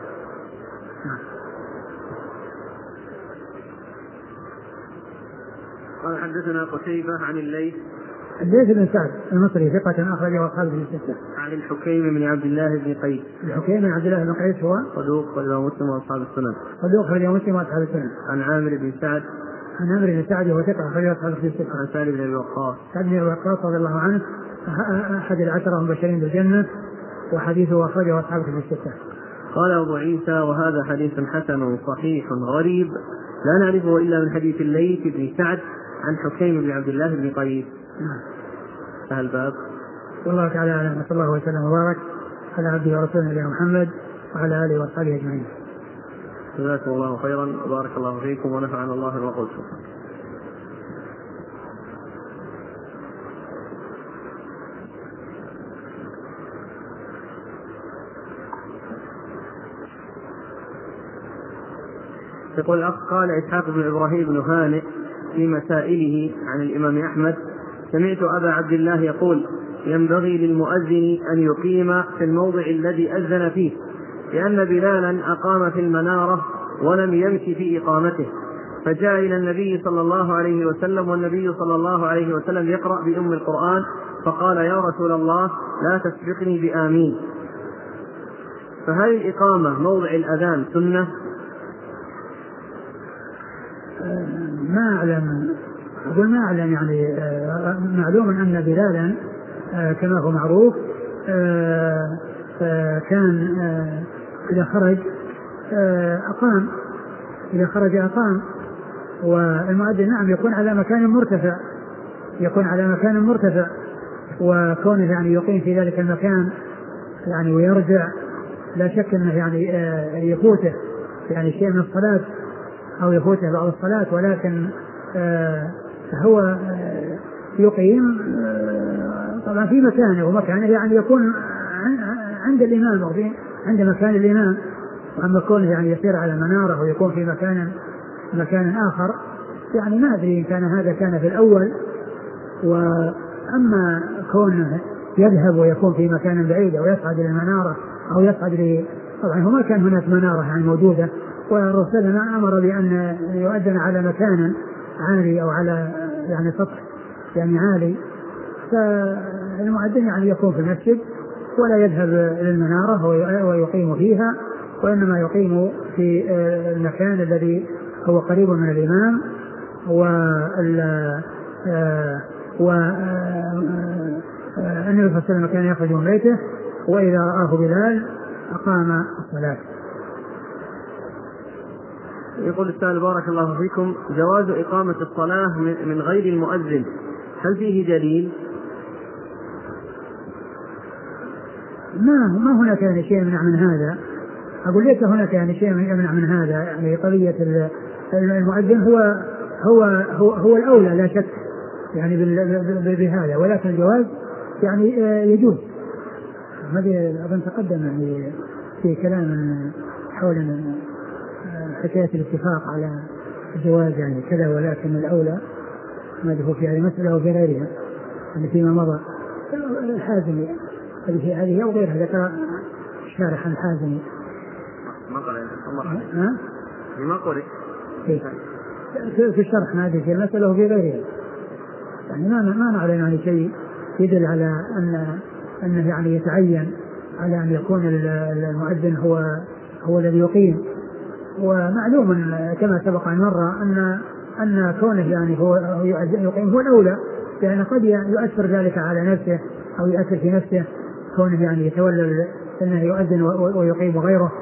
قال حدثنا قتيبة عن الليث بن سعد المصري ثقة أخرجه أصحابه في الستة. عن الحكيم بن عبد الله بن قيس. الحكيم بن عبد الله بن قيس هو صدوق أخرجه مسلم وأصحاب السنن. صدوق أخرجه مسلم وأصحاب السنن. عن عامر بن سعد. عن عامر بن سعد وهو ثقة أخرجه أصحابه في الستة. عن سعد بن أبي وقاص. سعد بن أبي وقاص رضي الله عنه أحد العشرة المبشرين بالجنة، وحديثه أخرجه أصحابه في الستة. قال أبو عيسى: وهذا حديث حسن صحيح غريب لا نعرفه إلا من حديث الليث بن سعد عن حكيم بن عبد الله بن قيس. الباب. والله تعالى أعلم، صلى الله وسلم وبارك على عبده ورسوله نبينا محمد وعلى آله وصحبه أجمعين. جزاكم الله خيرا وبارك الله فيكم ونفعنا الله بما قلتم. يقول الأخ: قال إسحاق بن إبراهيم بن هانئ في مسائله عن الإمام أحمد: سمعت أبا عبد الله يقول: ينبغي للمؤذن أن يقيم في الموضع الذي أذن فيه، لأن بلالا أقام في المنارة ولم يمشي في إقامته، فجاء إلى النبي صلى الله عليه وسلم والنبي صلى الله عليه وسلم يقرأ بأم القرآن، فقال: يا رسول الله لا تسبقني بآمين. فهل الإقامة موضع الأذان سنة؟ ما أعلم يعني معلوم أن بلالا كما هو معروف كان إذا خرج أقام، والمؤذن نعم يكون على مكان مرتفع، وكونه يعني يقيم في ذلك المكان يعني ويرجع لا شك أنه يعني يفوته يعني شيء من الصلاة أو يفوته بعض الصلاة، ولكن هو يقيم طبعا في مكانه، ومكانه يعني يكون عند الإمام أو عند مكان الإمام. وأما كونه يعني يسير على منارة ويكون في مكان آخر يعني ما أدري إن كان هذا كان في الأول. وأما كونه يذهب ويكون في مكان بعيد أو يصعد إلى المنارة أو يصعد طبعا هو ما كان هناك منارة يعني موجودة، والرسول ما أمر بأن يؤذن على مكان عالي أو على يعني سطح يعني عالي، فالمؤذن يعني يكون في المسجد ولا يذهب إلى المنارة ويقيم فيها، وإنما يقيم في المكان الذي هو قريب من الإمام النبي صلى الله عليه وسلم كان يخرج من بيته وإذا رآه بلال أقام الصلاة. يقول السائل بارك الله فيكم: جواز إقامة الصلاة من غير المؤذن، هل فيه دليل؟ ما هناك يعني شيء يمنع من هذا. أقول ليس هناك يعني شيء يمنع من هذا. يعني قضية المؤذن هو الأولى لا شك يعني بهذا، ولكن الجواز يعني يجوز. هذه أظن تقدم يعني في كلام حول حكاية الاتفاق على الجواز يعني كذا، ولكن الأولى ما هو في هذه المسألة وفي غيرها اللي فيما مضى الحازمي هذه أو غيرها ذكر شارح الحازمي ما قال ما قرأ في الشرح هذه في المسألة وفي غيرها. يعني ما نعلم يعني شيء يدل على أنه يعني يتعين على أن يكون المؤذن هو الذي يقيم. ومعلوم كما سبق أن مر أن كونه يعني هو يقيم هو الأولى، لأن قد يؤثر ذلك على نفسه أو يؤثر في نفسه كونه يعني يتولى أنه يؤذن ويقيم غيره.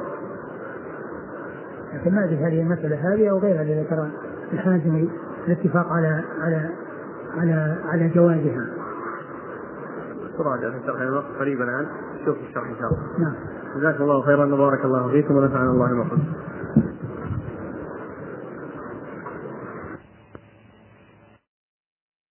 لكن ما أدري هذه المسألة هذه أو غيرها اللي ذكر الحازمي الاتفاق على جوازها. راجع في الشرح الوقت قريبا الآن، شوف الشرح إن شاء الله. نعم. جزاكم الله خيرا وبارك الله فيكم ونفعنا الله بما قلتم.